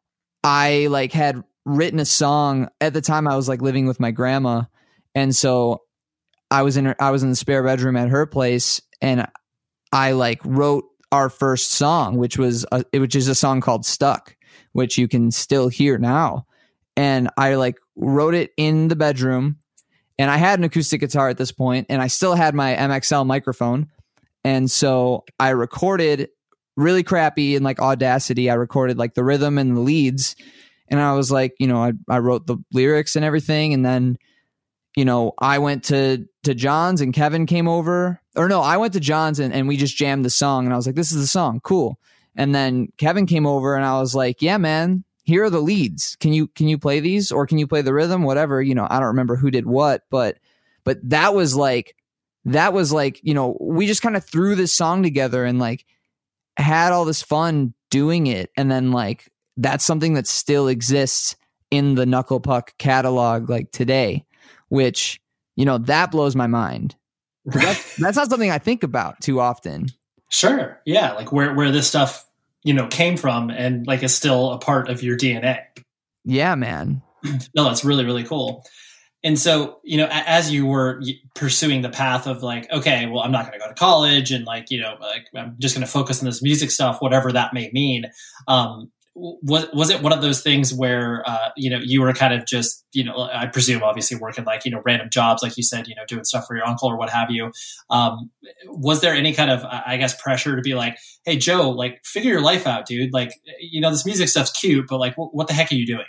I like had written a song at the time. I was like living with my grandma. And so I was in, her, I was in the spare bedroom at her place and I like wrote our first song, which was, a, which is a song called Stuck, which you can still hear now. And I like wrote it in the bedroom. And I had an acoustic guitar at this point, and I still had my M X L microphone. And so I recorded really crappy in like Audacity. I recorded like the rhythm and the leads. And I was like, you know, I, I wrote the lyrics and everything. And then, you know, I went to, to John's and Kevin came over. Or no, I went to John's and, and we just jammed the song. And I was like, this is the song. Cool. And then Kevin came over and I was like, yeah, man. Here are the leads. Can you can you play these or can you play the rhythm? Whatever, you know, I don't remember who did what, but but that was like that was like, you know, we just kind of threw this song together and like had all this fun doing it. And then like that's something that still exists in the Knuckle Puck catalog like today, which, you know, that blows my mind. That's, that's not something I think about too often. Sure. Yeah. Like where where this stuff, you know, came from and like is still a part of your D N A. Yeah, man. No, that's really, really cool. And so, you know, as you were pursuing the path of like, okay, well, I'm not going to go to college and like, you know, like I'm just going to focus on this music stuff, whatever that may mean. Um, was, was it one of those things where, uh, you know, you were kind of just, you know, I presume obviously working like, you know, random jobs, like you said, you know, doing stuff for your uncle or what have you. Um, was there any kind of, I guess, pressure to be like, hey, Joe, like figure your life out, dude. Like, you know, this music stuff's cute, but like, what, what the heck are you doing?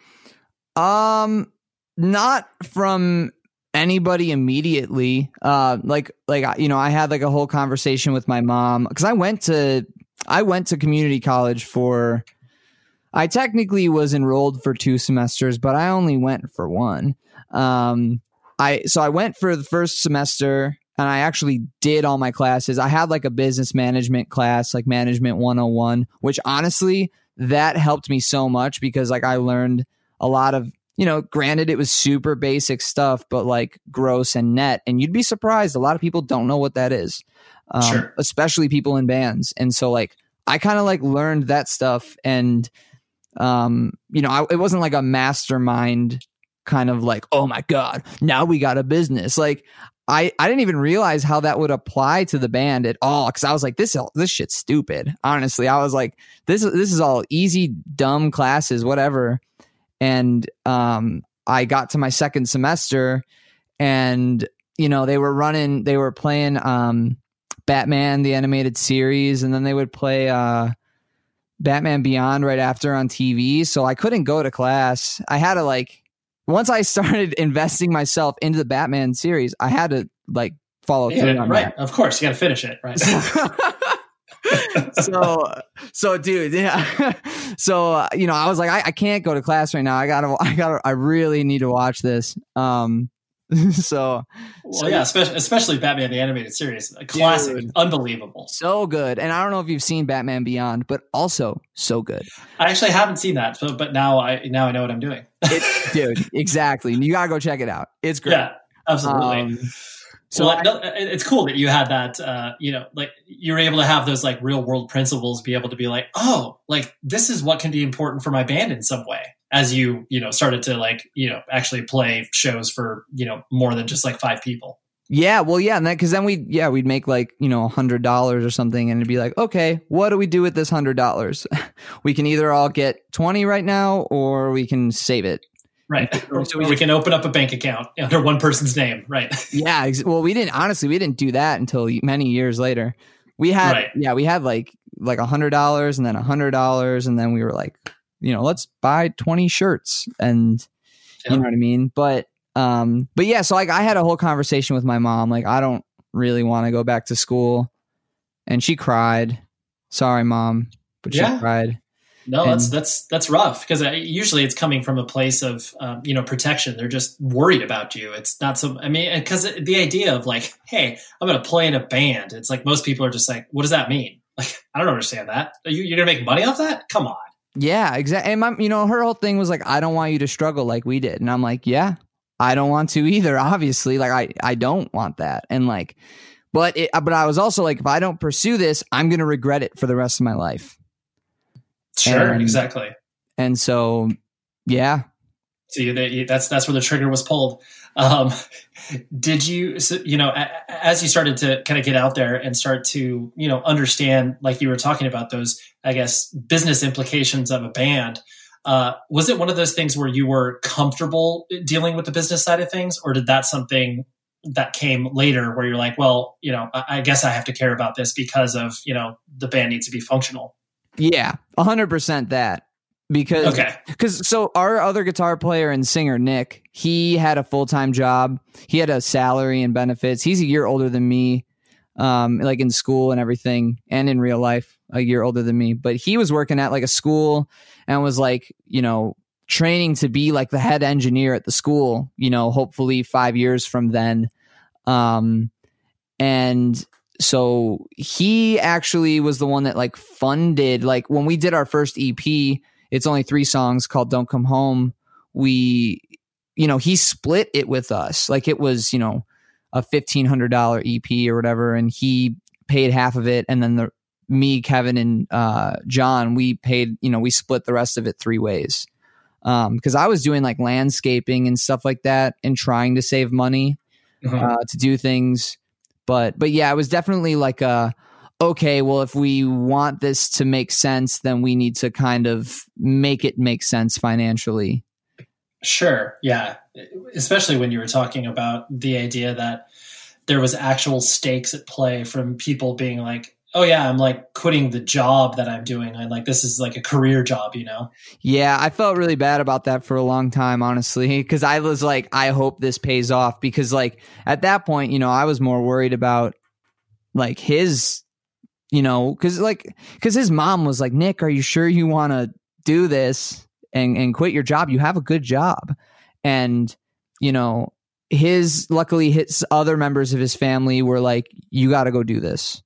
Um, not from anybody immediately. Uh, like, like, you know, I had like a whole conversation with my mom because I went to, I went to community college for, I technically was enrolled for two semesters, but I only went for one. Um, I, so I went for the first semester and I actually did all my classes. I had like a business management class, like management one oh one, which honestly, that helped me so much because like I learned a lot of, you know, granted it was super basic stuff, but like gross and net. And you'd be surprised. A lot of people don't know what that is, um, sure. especially people in bands. And so like, I kind of like learned that stuff and, um, you know, I, it wasn't like a mastermind kind of like, oh my God, now we got a business. Like I, I didn't even realize how that would apply to the band at all. Cause I was like, this, this shit's stupid. Honestly, I was like, this, this is all easy, dumb classes, whatever. And, um, I got to my second semester and, you know, they were running, they were playing, um, Batman, the animated series. And then they would play, uh, Batman Beyond right after on T V. So I couldn't go to class. I had to like, once I started investing myself into the Batman series, I had to like follow yeah, through on right. that. Of course, you got to finish it, right? so, so dude, yeah. so, uh, you know, I was like, I, I can't go to class right now. I gotta, I gotta, I really need to watch this. Um, so, well, so yeah, especially, especially Batman the Animated Series, a classic, dude, unbelievable, so good. And I don't know if you've seen Batman Beyond, but also so good. I actually haven't seen that, so, but now I now I know what I'm doing. it, dude, exactly. You gotta go check it out. It's great. Yeah, absolutely. Um, so well, I, no, it's cool that you had that. Uh, you know, like you were able to have those like real world principles, be able to be like, oh, like this is what can be important for my band in some way. As you, you know, started to like, you know, actually play shows for, you know, more than just like five people. Yeah, well, yeah, and that because then we, yeah, we'd make like you know a hundred dollars or something, and it'd be like, okay, what do we do with this hundred dollars? We can either all get twenty right now, or we can save it. Right, or, or we can open up a bank account under one person's name. Right. Yeah. Ex- well, we didn't honestly, we didn't do that until many years later. We had, right. yeah, we had like like a hundred dollars, and then a hundred dollars, and then we were like, you know, let's buy twenty shirts, and yeah. you know what I mean, but. Um, but yeah, so like I had a whole conversation with my mom, like, I don't really want to go back to school, and she cried. Sorry, Mom, but she yeah. cried. No, and, that's, that's, that's rough because usually it's coming from a place of, um, you know, protection. They're just worried about you. It's not so, I mean, because the idea of like, hey, I'm going to play in a band. It's like, most people are just like, what does that mean? Like, I don't understand that. Are you, you're going to make money off that? Come on. Yeah, exactly. And my, you know, her whole thing was like, I don't want you to struggle like we did. And I'm like, yeah. I don't want to either, obviously. Like, I, I don't want that. And like, but it, but I was also like, if I don't pursue this, I'm going to regret it for the rest of my life. Sure, and, exactly. And so, yeah. So you, that's, that's where the trigger was pulled. Um, did you, so, you know, as you started to kind of get out there and start to, you know, understand, like you were talking about those, I guess, business implications of a band, Uh, was it one of those things where you were comfortable dealing with the business side of things, or did that something that came later where you're like, well, you know, I, I guess I have to care about this because of, you know, the band needs to be functional? Yeah, a hundred percent that because, okay. Cause so our other guitar player and singer, Nick, he had a full-time job. He had a salary and benefits. He's a year older than me, um, like in school and everything, and in real life, a year older than me, but he was working at like a school and was like, you know, training to be like the head engineer at the school, you know, hopefully five years from then. Um, and so he actually was the one that like funded, like when we did our first E P, it's only three songs called Don't Come Home. We, you know, he split it with us. Like it was, you know, a fifteen hundred dollars E P or whatever. And he paid half of it. And then the, me, Kevin, and uh, John, we paid, you know, we split the rest of it three ways. Um, cause I was doing like landscaping and stuff like that and trying to save money mm-hmm. uh, to do things. But, but yeah, it was definitely like a, okay, well, if we want this to make sense, then we need to kind of make it make sense financially. Sure. Yeah. Especially when you were talking about the idea that there was actual stakes at play from people being like, oh yeah, I'm like quitting the job that I'm doing. I like, this is like a career job, you know? Yeah. I felt really bad about that for a long time, honestly. Cause I was like, I hope this pays off, because like at that point, you know, I was more worried about like his, you know, cause like, cause his mom was like, Nick, are you sure you want to do this and, and quit your job? You have a good job. And, you know, his, luckily his other members of his family were like, you got to go do this.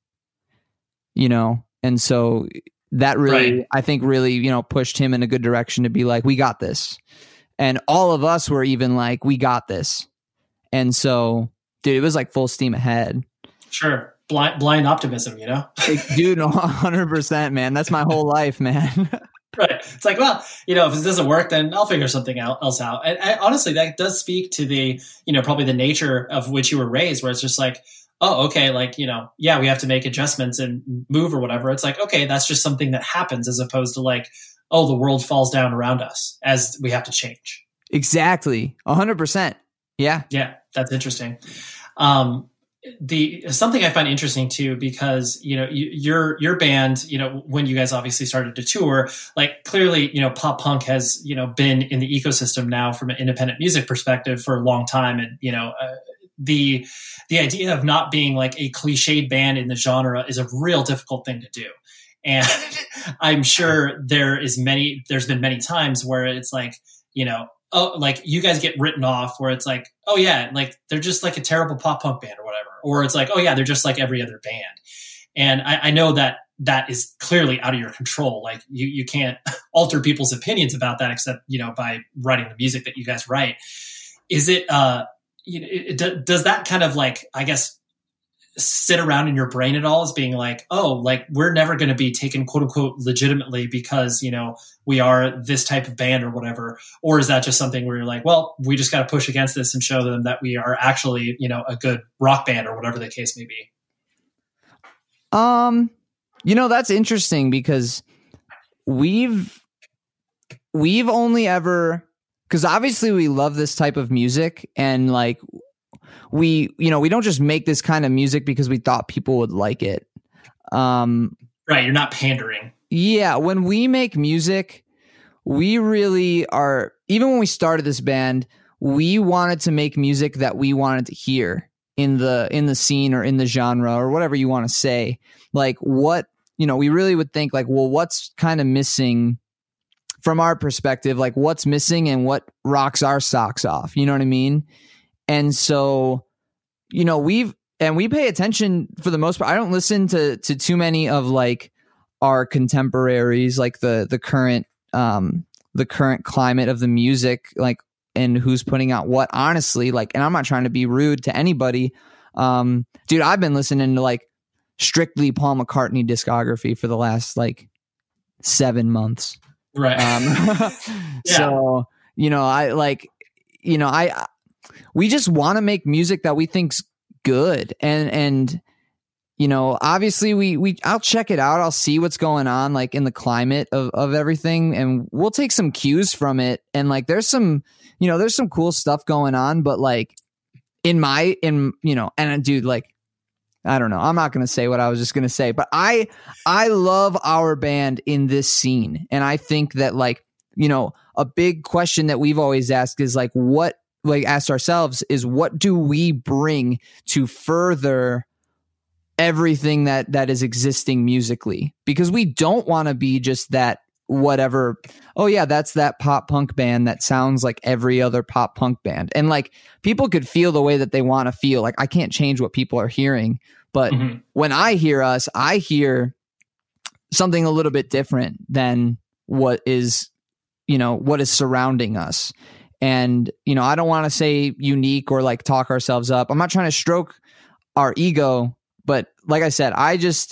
You know, and so that really, right. I think really, you know, pushed him in a good direction to be like, we got this. And all of us were even like, we got this. And so, dude, it was like full steam ahead. Sure. Blind, blind optimism, you know? Like, dude, one hundred percent, man. That's my whole life, man. Right. It's like, well, you know, if it doesn't work, then I'll figure something else out. And, and honestly, that does speak to the, you know, probably the nature of which you were raised, where it's just like, oh, okay, like, you know, yeah, we have to make adjustments and move or whatever. It's like, okay, that's just something that happens, as opposed to like, oh, the world falls down around us as we have to change. Exactly. A hundred percent. Yeah. Yeah. That's interesting. Um, the, something I find interesting too, because, you know, you, your, your band, you know, when you guys obviously started to tour, like clearly, you know, pop punk has, you know, been in the ecosystem now from an independent music perspective for a long time. And, you know, uh, the the idea of not being like a cliched band in the genre is a real difficult thing to do. And I'm sure there is many, there's been many times where it's like, you know, oh, like you guys get written off where it's like, oh yeah, like they're just like a terrible pop punk band or whatever. Or it's like, oh yeah, they're just like every other band. And I, I know that that is clearly out of your control. Like you, you can't alter people's opinions about that except, you know, by writing the music that you guys write. Is it, uh, you know, it, it, does that kind of like, I guess, sit around in your brain at all as being like, oh, like we're never going to be taken quote unquote legitimately because, you know, we are this type of band or whatever? Or is that just something where you're like, well, we just got to push against this and show them that we are actually, you know, a good rock band or whatever the case may be? Um, you know, that's interesting because we've, we've only ever, because obviously we love this type of music and like we, you know, we don't just make this kind of music because we thought people would like it. Um, right. You're not pandering. Yeah. When we make music, we really are, even when we started this band, we wanted to make music that we wanted to hear in the, in the scene or in the genre or whatever you want to say. Like what, you know, we really would think like, well, what's kind of missing from our perspective, like what's missing and what rocks our socks off, you know what I mean? And so, you know, we've, and we pay attention for the most part. I don't listen to, to too many of like our contemporaries, like the, the current, um, the current climate of the music, like, and who's putting out what, honestly, like, and I'm not trying to be rude to anybody. Um, dude, I've been listening to like strictly Paul McCartney discography for the last like seven months. Right. Um, yeah. So, you know, I like, you know, I, we just want to make music that we think's good. And, and, you know, obviously we, we, I'll check it out. I'll see what's going on like in the climate of, of everything. And we'll take some cues from it. And like, there's some, you know, there's some cool stuff going on, but like in my, in, you know, and dude, like, I don't know. I'm not going to say what I was just going to say, but I, I love our band in this scene. And I think that like, you know, a big question that we've always asked is like, what, like asked ourselves is what do we bring to further everything that, that is existing musically? Because we don't want to be just that whatever. Oh yeah, that's that pop punk band that sounds like every other pop punk band. And like people could feel the way that they want to feel. Like I can't change what people are hearing, but mm-hmm. when I hear us, I hear something a little bit different than what is, you know, what is surrounding us. And, you know, I don't want to say unique or like talk ourselves up. I'm not trying to stroke our ego, but like I said, I just,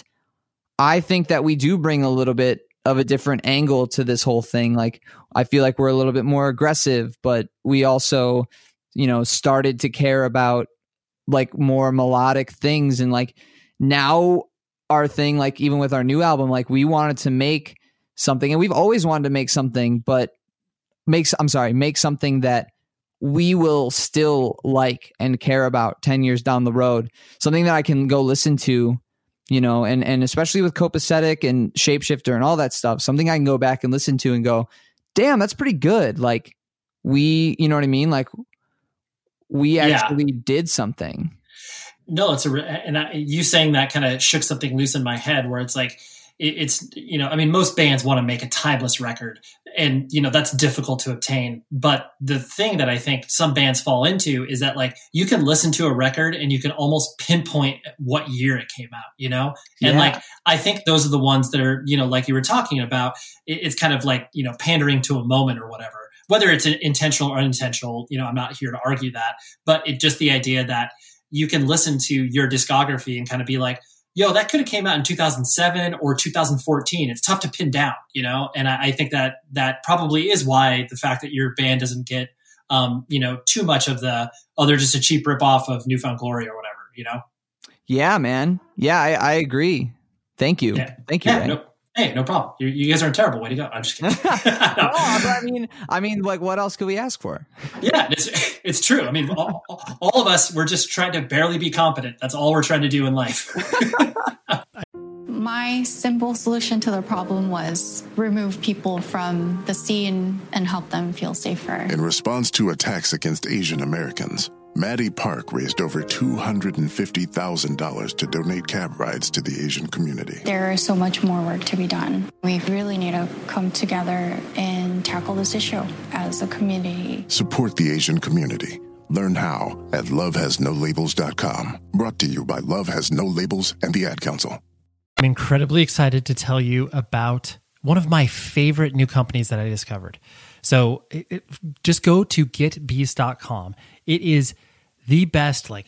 I think that we do bring a little bit of a different angle to this whole thing. Like, I feel like we're a little bit more aggressive, but we also, you know, started to care about like more melodic things. And like now our thing, like even with our new album, like we wanted to make something and we've always wanted to make something, but makes, I'm sorry, make something that we will still like and care about ten years down the road. Something that I can go listen to, you know, and, and especially with Copacetic and Shapeshifter and all that stuff, something I can go back and listen to and go, damn, that's pretty good. Like we, you know what I mean? Like we actually yeah. did something. No, it's a, and I, you saying that kind of shook something loose in my head where it's like, it's, you know, I mean, most bands want to make a timeless record and, you know, that's difficult to obtain. But the thing that I think some bands fall into is that like you can listen to a record and you can almost pinpoint what year it came out, you know? And yeah. like, I think those are the ones that are, you know, like you were talking about, it's kind of like, you know, pandering to a moment or whatever, whether it's intentional or unintentional, you know, I'm not here to argue that, but it just the idea that you can listen to your discography and kind of be like, yo, that could have came out in two thousand seven or two thousand fourteen. It's tough to pin down, you know? And I, I think that that probably is why the fact that your band doesn't get, um, you know, too much of the, oh, they're just a cheap ripoff of New Found Glory or whatever, you know? Yeah, man. Yeah, I, I agree. Thank you. Yeah. Thank you, yeah, Ray. No, hey, no problem. You, you guys are a terrible way to go. I'm just kidding. no. no, but I mean, I mean, like, what else could we ask for? Yeah, it's, it's true. I mean, all, all of us, we're just trying to barely be competent. That's all we're trying to do in life. My simple solution to the problem was remove people from the scene and help them feel safer. In response to attacks against Asian Americans, Maddie Park raised over two hundred fifty thousand dollars to donate cab rides to the Asian community. There is so much more work to be done. We really need to come together and tackle this issue as a community. Support the Asian community. Learn how at love has no labels dot com. Brought to you by Love Has No Labels and the Ad Council. I'm incredibly excited to tell you about one of my favorite new companies that I discovered. So it, it, just go to get bees dot com. It is the best like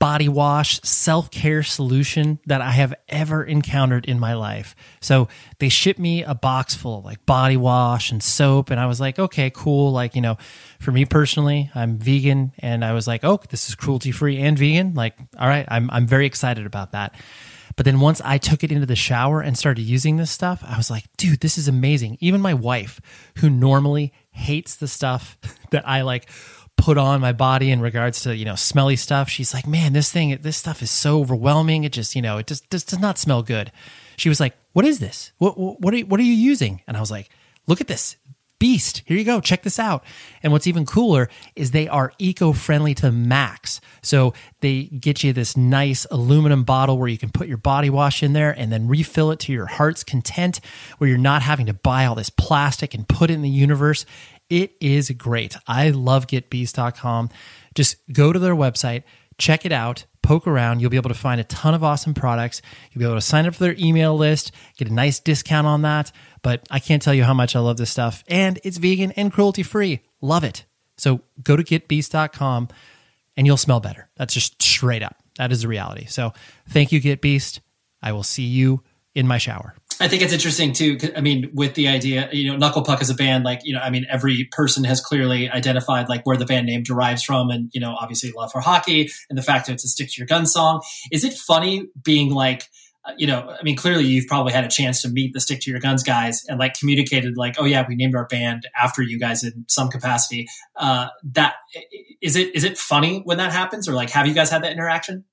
body wash, self-care solution that I have ever encountered in my life. So they shipped me a box full of like body wash and soap. And I was like, okay, cool. Like, you know, for me personally, I'm vegan. And I was like, oh, this is cruelty-free and vegan. Like, all right, I'm I'm very excited about that. But then once I took it into the shower and started using this stuff, I was like, dude, this is amazing. Even my wife, who normally hates the stuff that I like put on my body in regards to, you know, smelly stuff, she's like, man, this thing, this stuff is so overwhelming. It just, you know, it just, just does not smell good. She was like, what is this? What, what are you, what are you using? And I was like, look at this. Beast. Here you go. Check this out. And what's even cooler is they are eco-friendly to max. So they get you this nice aluminum bottle where you can put your body wash in there and then refill it to your heart's content, where you're not having to buy all this plastic and put it in the universe. It is great. I love get beast dot com. Just go to their website, check it out, poke around. You'll be able to find a ton of awesome products. You'll be able to sign up for their email list, get a nice discount on that. But I can't tell you how much I love this stuff. And it's vegan and cruelty-free. Love it. So go to get beast dot com and you'll smell better. That's just straight up. That is the reality. So thank you, GetBeast. I will see you in my shower. I think it's interesting too. I mean, with the idea, you know, Knuckle Puck is a band, like, you know, I mean, every person has clearly identified like where the band name derives from, and, you know, obviously love for hockey and the fact that it's a Stick to Your Gun song. Is it funny being like, uh, you know, I mean, clearly you've probably had a chance to meet the Stick to Your Guns guys and like communicated like, oh yeah, we named our band after you guys in some capacity. Uh, that is it, is it funny when that happens, or like, have you guys had that interaction?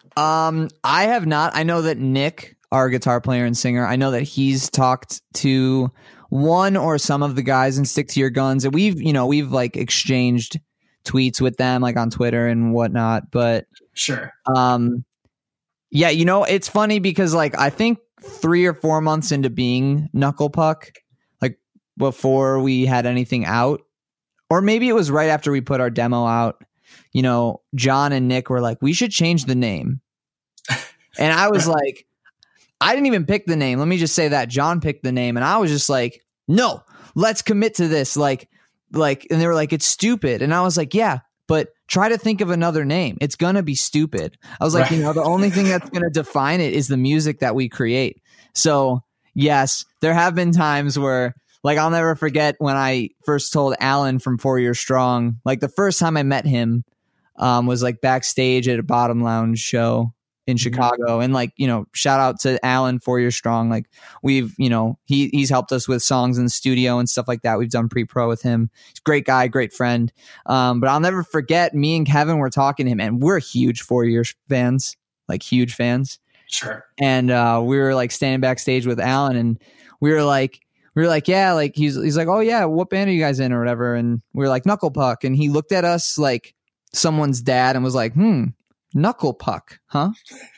Um, I have not. I know that Nick, our guitar player and singer, I know that he's talked to one or some of the guys in Stick to Your Guns, and we've, you know, we've like exchanged tweets with them like on Twitter and whatnot. But sure. Um, yeah, you know, it's funny because like I think three or four months into being Knuckle Puck, like before we had anything out, or maybe it was right after we put our demo out, you know, John and Nick were like, we should change the name. And I was like, I didn't even pick the name. Let me just say that John picked the name, and I was just like, no, let's commit to this. Like, like, and they were like, it's stupid. And I was like, yeah, but try to think of another name. It's going to be stupid. I was like, right. You know, the only thing that's going to define it is the music that we create. So yes, there have been times where like, I'll never forget when I first told Alan from Four Years Strong, like the first time I met him um, was like backstage at a Bottom Lounge show in Chicago. And like, you know, shout out to Alan, Four Years Strong. Like we've, you know, he he's helped us with songs in the studio and stuff like that. We've done pre-pro with him. He's a great guy, great friend. Um, but I'll never forget, me and Kevin were talking to him, and we're huge Four Years fans, like huge fans. Sure. And uh, we were like standing backstage with Alan, and we were like, we were like, yeah, like he's, he's like, oh yeah, what band are you guys in or whatever? And we were like, Knuckle Puck. And he looked at us like someone's dad and was like, hmm, Knuckle Puck, huh?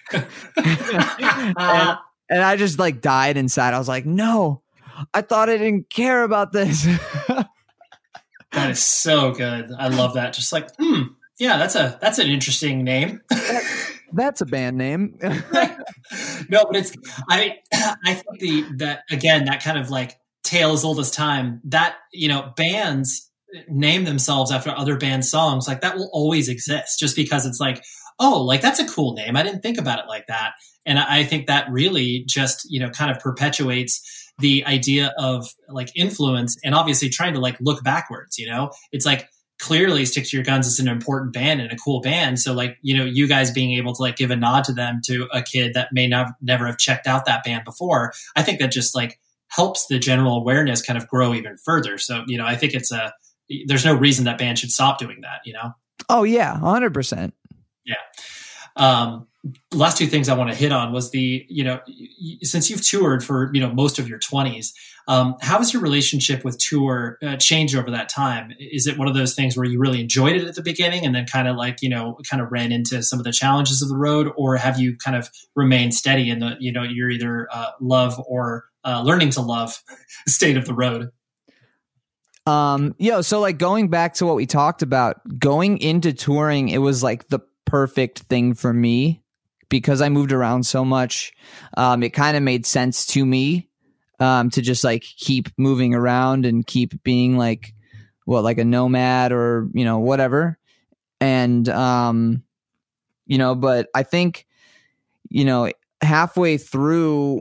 and, and I just like died inside. I was like, no, I thought I didn't care about this. That is so good. I love that. Just like, hmm, yeah, that's a that's an interesting name. that, that's a band name. No, but it's I I think the that again, that kind of like tale as old as time, that, you know, bands name themselves after other bands' songs, like that will always exist, just because it's like, oh, like that's a cool name. I didn't think about it like that. And I think that really just, you know, kind of perpetuates the idea of like influence, and obviously trying to like look backwards, you know, it's like clearly Stick to Your Guns is an important band and a cool band. So like, you know, you guys being able to like give a nod to them, to a kid that may not never have checked out that band before, I think that just like helps the general awareness kind of grow even further. So, you know, I think it's a, there's no reason that band should stop doing that, you know? Oh yeah. one hundred percent. Yeah. Um, last two things I want to hit on was the, you know, y- since you've toured for, you know, most of your twenties, um, how has your relationship with tour uh, changed over that time? Is it one of those things where you really enjoyed it at the beginning and then kind of like, you know, kind of ran into some of the challenges of the road, or have you kind of remained steady in the, you know, you're either uh, love or uh, learning to love state of the road? Um, yo, so like going back to what we talked about, going into touring, it was like the perfect thing for me because I moved around so much. Um, it kind of made sense to me, um, to just like keep moving around and keep being like, what, like a nomad or, you know, whatever. And, um, you know, but I think, you know, halfway through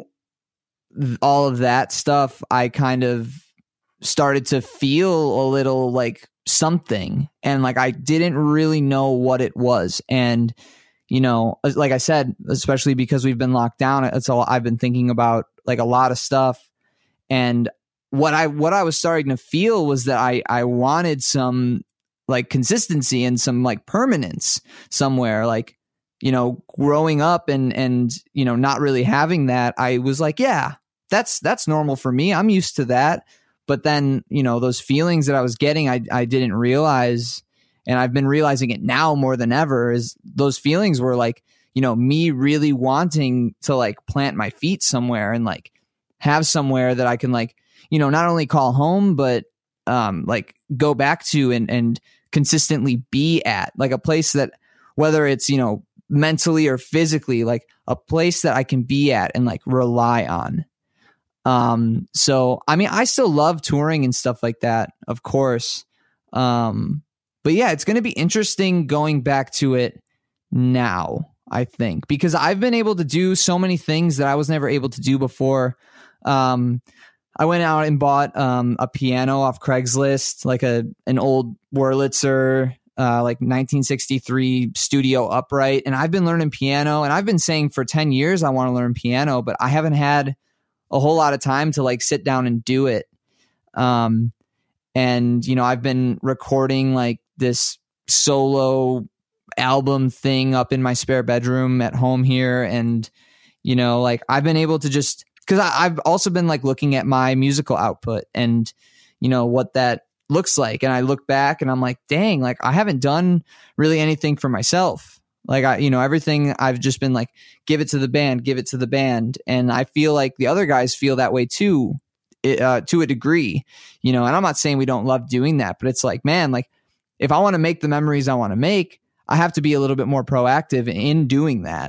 all of that stuff, I kind of started to feel a little like something, and like I didn't really know what it was. And, you know, like I said, especially because we've been locked down, it's all I've been thinking about, like a lot of stuff. And what I what I was starting to feel was that I I wanted some like consistency and some like permanence somewhere. Like, you know, growing up and and you know, not really having that, I was like, yeah, that's that's normal for me. I'm used to that. But then, you know, those feelings that I was getting, I I didn't realize, and I've been realizing it now more than ever, is those feelings were like, you know, me really wanting to like plant my feet somewhere and like have somewhere that I can like, you know, not only call home, but um like go back to and and consistently be at, like a place that, whether it's, you know, mentally or physically, like a place that I can be at and like rely on. Um, so, I mean, I still love touring and stuff like that, of course. Um, but yeah, it's going to be interesting going back to it now, I think, because I've been able to do so many things that I was never able to do before. Um, I went out and bought um, a piano off Craigslist, like a an old Wurlitzer, uh, like nineteen sixty-three studio upright. And I've been learning piano, and I've been saying for ten years I want to learn piano, but I haven't had a whole lot of time to like sit down and do it. Um, and, you know, I've been recording like this solo album thing up in my spare bedroom at home here. And, you know, like I've been able to just, because I've also been like looking at my musical output and, you know, what that looks like. And I look back and I'm like, dang, like I haven't done really anything for myself. Like I, you know, everything I've just been like, give it to the band, give it to the band. And I feel like the other guys feel that way too, uh, to a degree, you know, and I'm not saying we don't love doing that, but it's like, man, like if I want to make the memories I want to make, I have to be a little bit more proactive in doing that.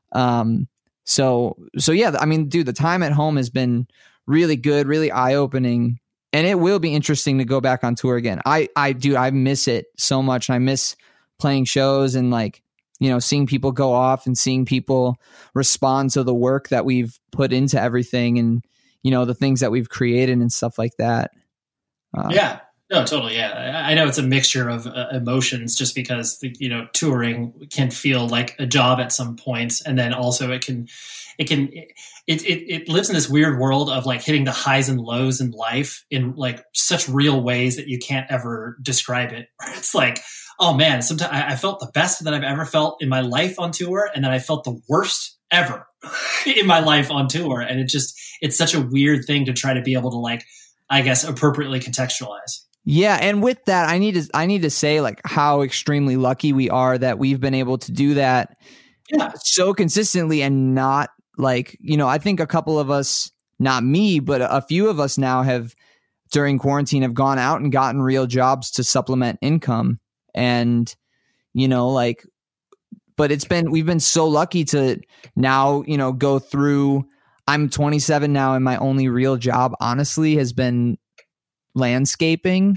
Um, So, so yeah, I mean, dude, the time at home has been really good, really eye-opening, and it will be interesting to go back on tour again. I, I, dude, I miss it so much. I miss playing shows and like, you know, seeing people go off and seeing people respond to the work that we've put into everything and, you know, the things that we've created and stuff like that. Uh, yeah. No, totally. Yeah. I know it's a mixture of uh, emotions just because, the, you know, touring can feel like a job at some points. And then also it can, it can, it, it, it lives in this weird world of like hitting the highs and lows in life in like such real ways that you can't ever describe it. It's like, oh man, sometimes I felt the best that I've ever felt in my life on tour. And then I felt the worst ever in my life on tour. And it just, it's such a weird thing to try to be able to like, I guess, appropriately contextualize. Yeah, and with that, I need to I need to say like how extremely lucky we are that we've been able to do that yeah. so consistently and not like, you know, I think a couple of us, not me, but a few of us now have during quarantine have gone out and gotten real jobs to supplement income. And, you know, like, but it's been, we've been so lucky to now, you know, go through, I'm twenty-seven now and my only real job honestly has been landscaping.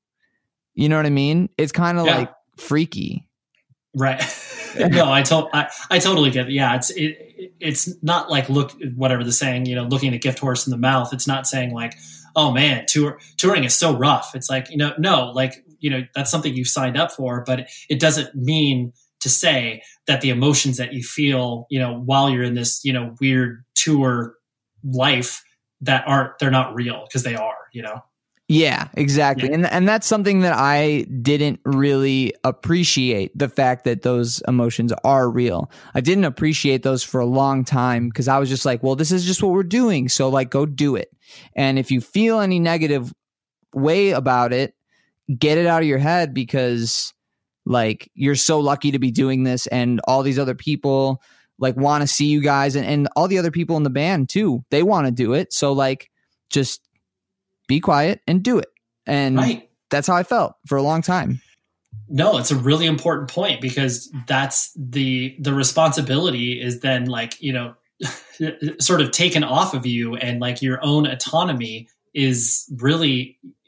You know what I mean? It's kind of yeah. like freaky. Right. No, I, to- I I totally get it. Yeah, it's it, it's not like look whatever the saying, you know, looking a gift horse in the mouth. It's not saying like, oh man, tour touring is so rough. It's like, you know, no, like, you know, that's something you signed up for, but it doesn't mean to say that the emotions that you feel, you know, while you're in this, you know, weird tour life that aren't, they're not real, because they are, you know? Yeah, exactly. Yeah. And and that's something that I didn't really appreciate, the fact that those emotions are real. I didn't appreciate those for a long time because I was just like, well, this is just what we're doing. So like, go do it. And if you feel any negative way about it, get it out of your head, because like you're so lucky to be doing this, and all these other people like want to see you guys, and, and all the other people in the band too, they want to do it. So like, just be quiet and do it. And right. That's how I felt for a long time. No, it's a really important point, because that's the, the responsibility is then like, you know, sort of taken off of you, and like your own autonomy is really,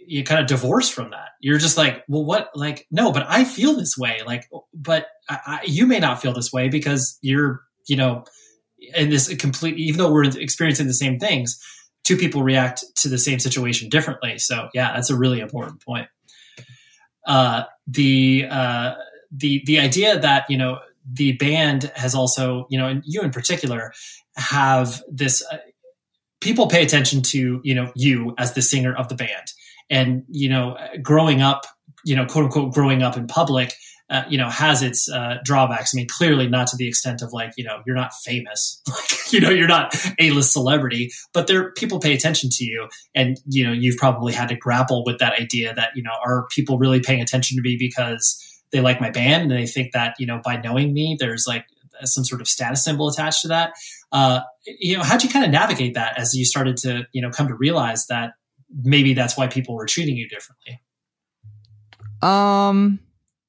you kind of divorced from that. You're just like, well, what, like, no, but I feel this way. Like, but I, I, you may not feel this way because you're, you know, in this complete, even though we're experiencing the same things, two people react to the same situation differently. So yeah, that's a really important point. Uh, the, uh, the, the idea that, you know, the band has also, you know, and you in particular have this, uh, people pay attention to, you know, you as the singer of the band. And, you know, growing up, you know, quote unquote, growing up in public, uh, you know, has its uh, drawbacks. I mean, clearly not to the extent of like, you know, you're not famous, like, you know, you're not A-list celebrity, but there, people pay attention to you. And, you know, you've probably had to grapple with that idea that, you know, are people really paying attention to me because they like my band and they think that, you know, by knowing me, there's like some sort of status symbol attached to that. Uh, you know, how'd you kind of navigate that as you started to, you know, come to realize that maybe that's why people were treating you differently? Um,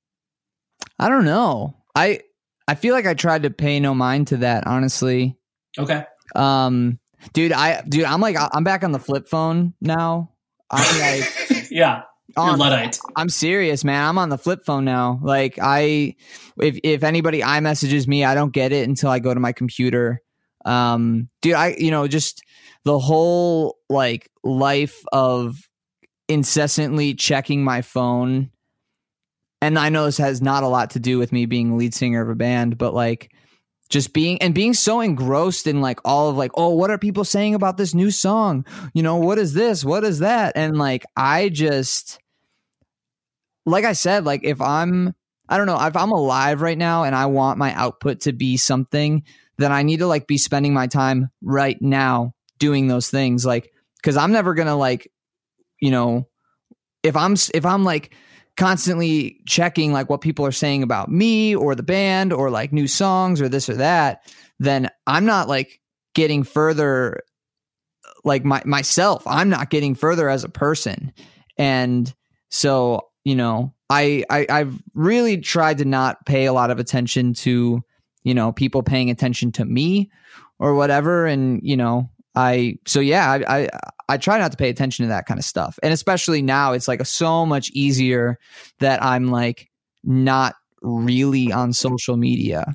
I don't know. I, I feel like I tried to pay no mind to that, honestly. Okay. Um, dude, I, dude, I'm like, I'm back on the flip phone now. I'm like, yeah. You're on, Luddite. I'm serious, man. I'm on the flip phone now. Like I, if, if anybody iMessages me, I don't get it until I go to my computer. Um, dude, I, you know, just the whole like life of incessantly checking my phone. And I know this has not a lot to do with me being lead singer of a band, but like just being and being so engrossed in like all of like, oh, what are people saying about this new song? You know, what is this? What is that? And like, I just, like I said, like if I'm, I don't know, if I'm alive right now and I want my output to be something, then I need to like be spending my time right now doing those things. Like, cause I'm never going to like, you know, if I'm, if I'm like constantly checking like what people are saying about me or the band or like new songs or this or that, then I'm not like getting further like my, myself. I'm not getting further as a person. And so, you know, I, I, I've really tried to not pay a lot of attention to, you know, people paying attention to me or whatever. And, you know, I, so yeah, I, I, I try not to pay attention to that kind of stuff. And especially now it's like a, so much easier that I'm like not really on social media.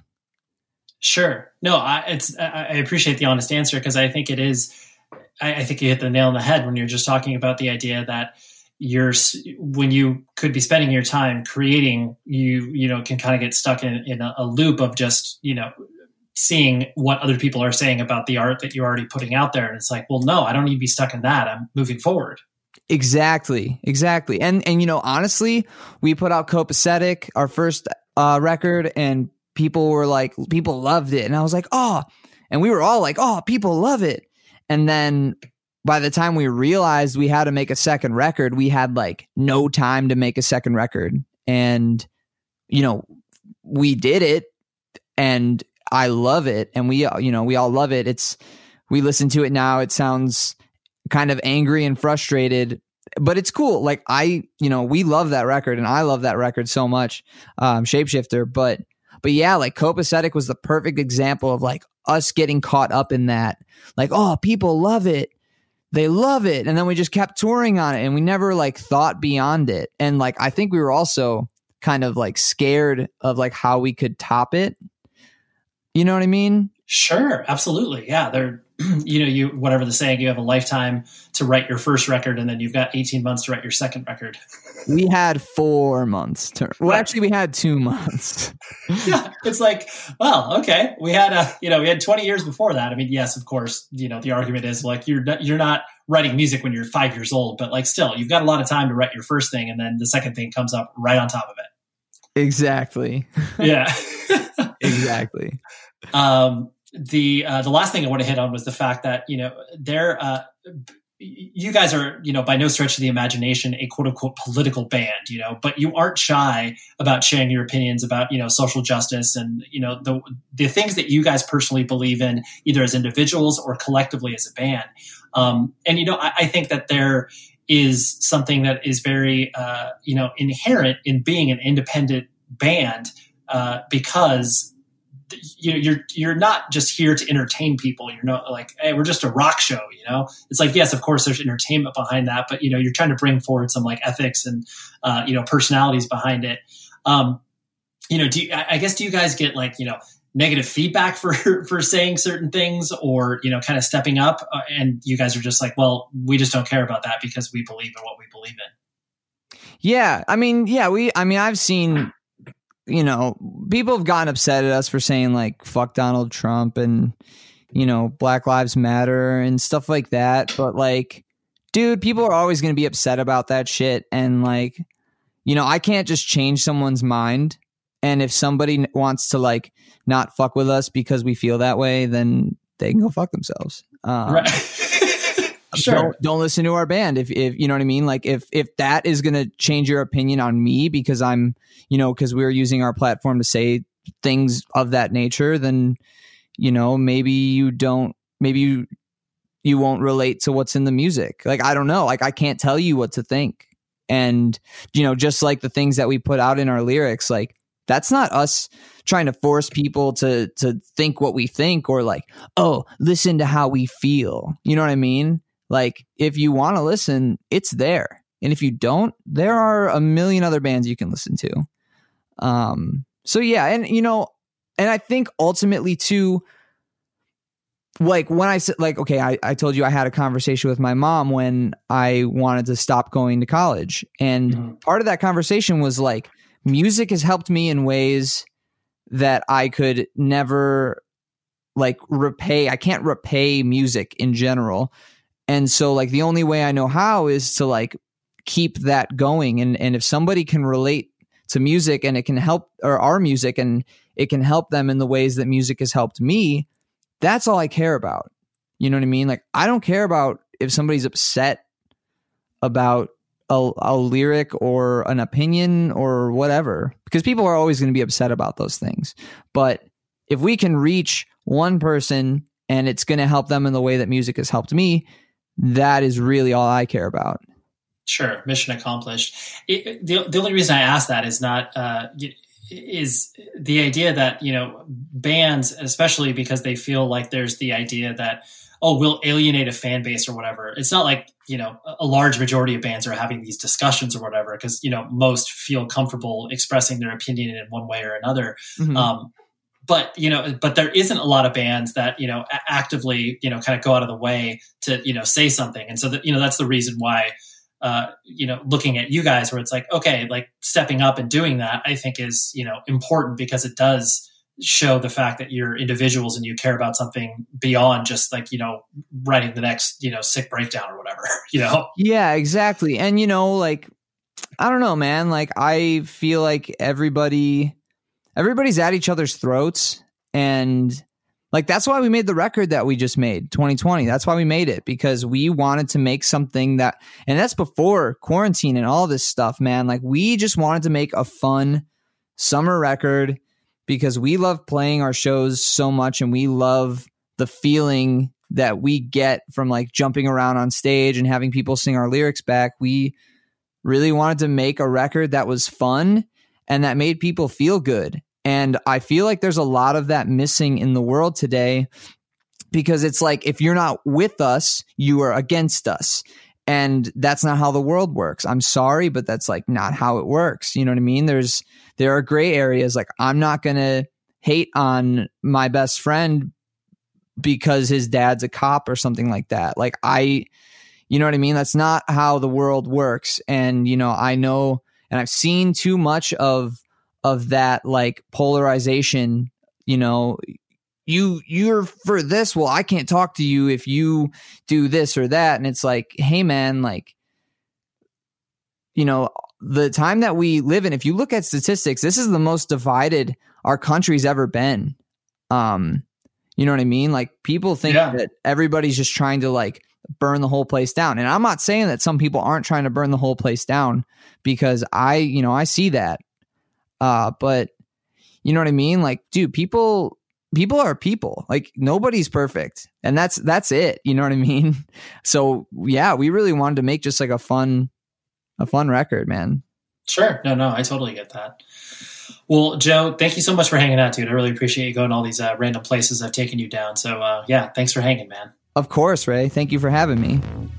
Sure. No, I, it's, I appreciate the honest answer because I think it is, I, I think you hit the nail on the head when you're just talking about the idea that you're, when you could be spending your time creating, you, you know, can kind of get stuck in, in a, a loop of just, you know, seeing what other people are saying about the art that you're already putting out there. And it's like, well, no, I don't need to be stuck in that. I'm moving forward. Exactly. Exactly. And, and, you know, honestly, we put out Copacetic, our first uh, record, and people were like, people loved it. And I was like, oh, and we were all like, oh, people love it. And then by the time we realized we had to make a second record, we had like no time to make a second record. And, you know, we did it and I love it. And we, you know, we all love it. It's, we listen to it now. It sounds kind of angry and frustrated, but it's cool. Like I, you know, we love that record and I love that record so much, um, Shapeshifter. But, but yeah, like Copacetic was the perfect example of like us getting caught up in that. Like, oh, people love it. They love it. And then we just kept touring on it and we never like thought beyond it. And like, I think we were also kind of like scared of like how we could top it. You know what I mean? Sure. Absolutely. Yeah. They're, you know, you, whatever the saying, you have a lifetime to write your first record and then you've got eighteen months to write your second record. We had four months to, well, right. Actually we had two months. Yeah. It's like, well, okay. We had, a, you know, we had twenty years before that. I mean, yes, of course, you know, the argument is like, you're not, you're not writing music when you're five years old, but like still you've got a lot of time to write your first thing. And then the second thing comes up right on top of it. Exactly. Yeah. Exactly. Um, the, uh, the last thing I want to hit on was the fact that, you know, there, uh, you guys are, you know, by no stretch of the imagination, a quote unquote political band, you know, but you aren't shy about sharing your opinions about, you know, social justice and, you know, the, the things that you guys personally believe in, either as individuals or collectively as a band. Um, and, you know, I, I think that there is something that is very, uh, you know, inherent in being an independent band, uh, because you know, you're you're not just here to entertain people. You're not like, hey, we're just a rock show. You know, it's like, yes, of course, there's entertainment behind that, but you know, you're trying to bring forward some like ethics and uh, you know, personalities behind it. Um, you know, do you, I guess do you guys get like, you know, negative feedback for for saying certain things, or you know, kind of stepping up, uh, and you guys are just like, well, we just don't care about that because we believe in what we believe in. Yeah, I mean, yeah, we. I mean, I've seen, you know, people have gotten upset at us for saying like "fuck Donald Trump" and you know, Black Lives Matter and stuff like that. But like, dude, people are always going to be upset about that shit, and like, you know, I can't just change someone's mind. And if somebody wants to like not fuck with us because we feel that way, then they can go fuck themselves. Um, right. Sure. Don't, don't listen to our band if, if you know what I mean. Like if if that is going to change your opinion on me because I'm, you know, because we're using our platform to say things of that nature, then you know maybe you don't, maybe you you won't relate to what's in the music. Like I don't know. Like I can't tell you what to think. And you know, just like the things that we put out in our lyrics, like. That's not us trying to force people to to think what we think or like, oh, listen to how we feel. You know what I mean? Like, if you want to listen, it's there. And if you don't, there are a million other bands you can listen to. Um, so, yeah. And, you know, and I think ultimately, too, like when I said, like, okay, I, I told you I had a conversation with my mom when I wanted to stop going to college. And mm-hmm. part of that conversation was like, music has helped me in ways that I could never like repay. I can't repay music in general. And so like the only way I know how is to like keep that going. And, and if somebody can relate to music and it can help, or our music, and it can help them in the ways that music has helped me, that's all I care about. You know what I mean? Like, I don't care about if somebody's upset about A, a lyric or an opinion or whatever, because people are always going to be upset about those things. But if we can reach one person and it's going to help them in the way that music has helped me, that is really all I care about. Sure. Mission accomplished. It, the, the only reason I ask that is not, uh, is the idea that, you know, bands, especially because they feel like there's the idea that, oh, we'll alienate a fan base or whatever. It's not like, you know, a large majority of bands are having these discussions or whatever, because, you know, most feel comfortable expressing their opinion in one way or another. Mm-hmm. Um, but, you know, but there isn't a lot of bands that, you know, actively, you know, kind of go out of the way to, you know, say something. And so that, you know, that's the reason why, uh, you know, looking at you guys where it's like, okay, like stepping up and doing that, I think is, you know, important because it does show the fact that you're individuals and you care about something beyond just like, you know, writing the next, you know, sick breakdown or whatever, you know? Yeah, exactly. And, you know, like, I don't know, man, like I feel like everybody, everybody's at each other's throats. And like, that's why we made the record that we just made, twenty twenty. That's why we made it, because we wanted to make something that, and that's before quarantine and all this stuff, man. Like we just wanted to make a fun summer record because we love playing our shows so much and we love the feeling that we get from like jumping around on stage and having people sing our lyrics back. We really wanted to make a record that was fun and that made people feel good. And I feel like there's a lot of that missing in the world today, because it's like, if you're not with us, you are against us. And that's not how the world works. I'm sorry, but that's like not how it works. You know what I mean? There's, there are gray areas. Like I'm not going to hate on my best friend because his dad's a cop or something like that. Like I, you know what I mean? That's not how the world works. And, you know, I know, and I've seen too much of, of that like polarization, you know, you, you're for this. Well, I can't talk to you if you do this or that. And it's like, hey man, like, you know, the time that we live in, if you look at statistics, this is the most divided our country's ever been. Um, you know what I mean? Like people think yeah. that everybody's just trying to like burn the whole place down. And I'm not saying that some people aren't trying to burn the whole place down, because I, you know, I see that. Uh, but you know what I mean? Like, dude, people, people are people. Like nobody's perfect. And that's, that's it. You know what I mean? So yeah, we really wanted to make just like a fun, a fun record, man. Sure. No, no, I totally get that. Well, Joe, thank you so much for hanging out, dude. I really appreciate you going all these uh, random places I've taken you down. So, uh, yeah, thanks for hanging, man. Of course, Ray. Thank you for having me.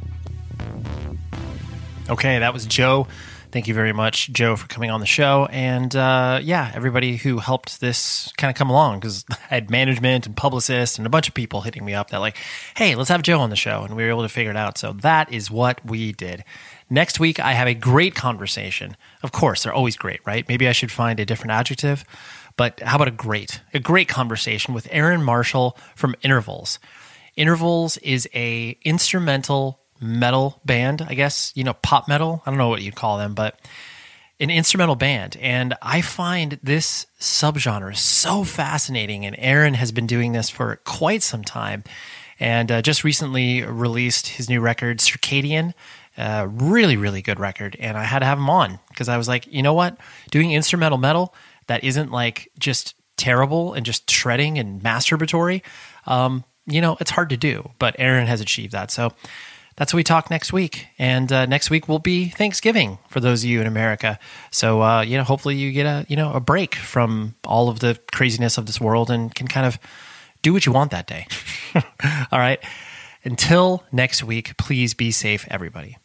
Okay, that was Joe. Thank you very much, Joe, for coming on the show. And uh, yeah, everybody who helped this kind of come along, because I had management and publicists and a bunch of people hitting me up that like, hey, let's have Joe on the show. And we were able to figure it out. So that is what we did. Next week, I have a great conversation. Of course, they're always great, right? Maybe I should find a different adjective. But how about a great, a great conversation with Aaron Marshall from Intervals. Intervals is a instrumental metal band, I guess, you know, pop metal. I don't know what you'd call them, but an instrumental band. And I find this subgenre so fascinating. And Aaron has been doing this for quite some time. And uh, just recently released his new record, Circadian. Uh, really, really good record. And I had to have him on because I was like, you know what? Doing instrumental metal that isn't like just terrible and just shredding and masturbatory, um, you know, it's hard to do. But Aaron has achieved that. So that's what we talk next week. And uh, next week will be Thanksgiving for those of you in America. So, uh, you know, hopefully you get a, you know, a break from all of the craziness of this world and can kind of do what you want that day. All right. Until next week, please be safe, everybody.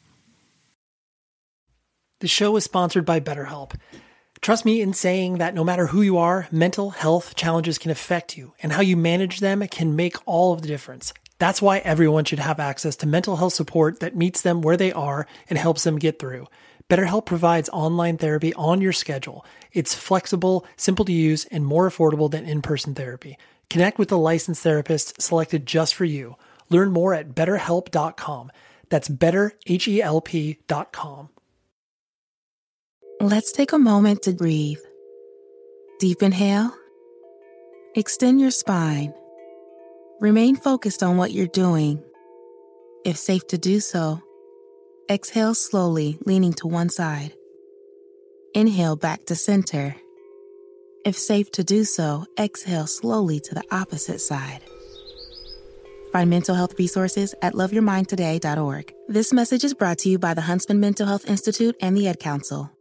The show is sponsored by BetterHelp. Trust me in saying that no matter who you are, mental health challenges can affect you, and how you manage them can make all of the difference. That's why everyone should have access to mental health support that meets them where they are and helps them get through. BetterHelp provides online therapy on your schedule. It's flexible, simple to use, and more affordable than in-person therapy. Connect with a licensed therapist selected just for you. Learn more at better help dot com. That's better help dot com. Let's take a moment to breathe. Deep inhale. Extend your spine. Remain focused on what you're doing. If safe to do so, exhale slowly, leaning to one side. Inhale back to center. If safe to do so, exhale slowly to the opposite side. Find mental health resources at love your mind today dot org. This message is brought to you by the Huntsman Mental Health Institute and the Ad Council.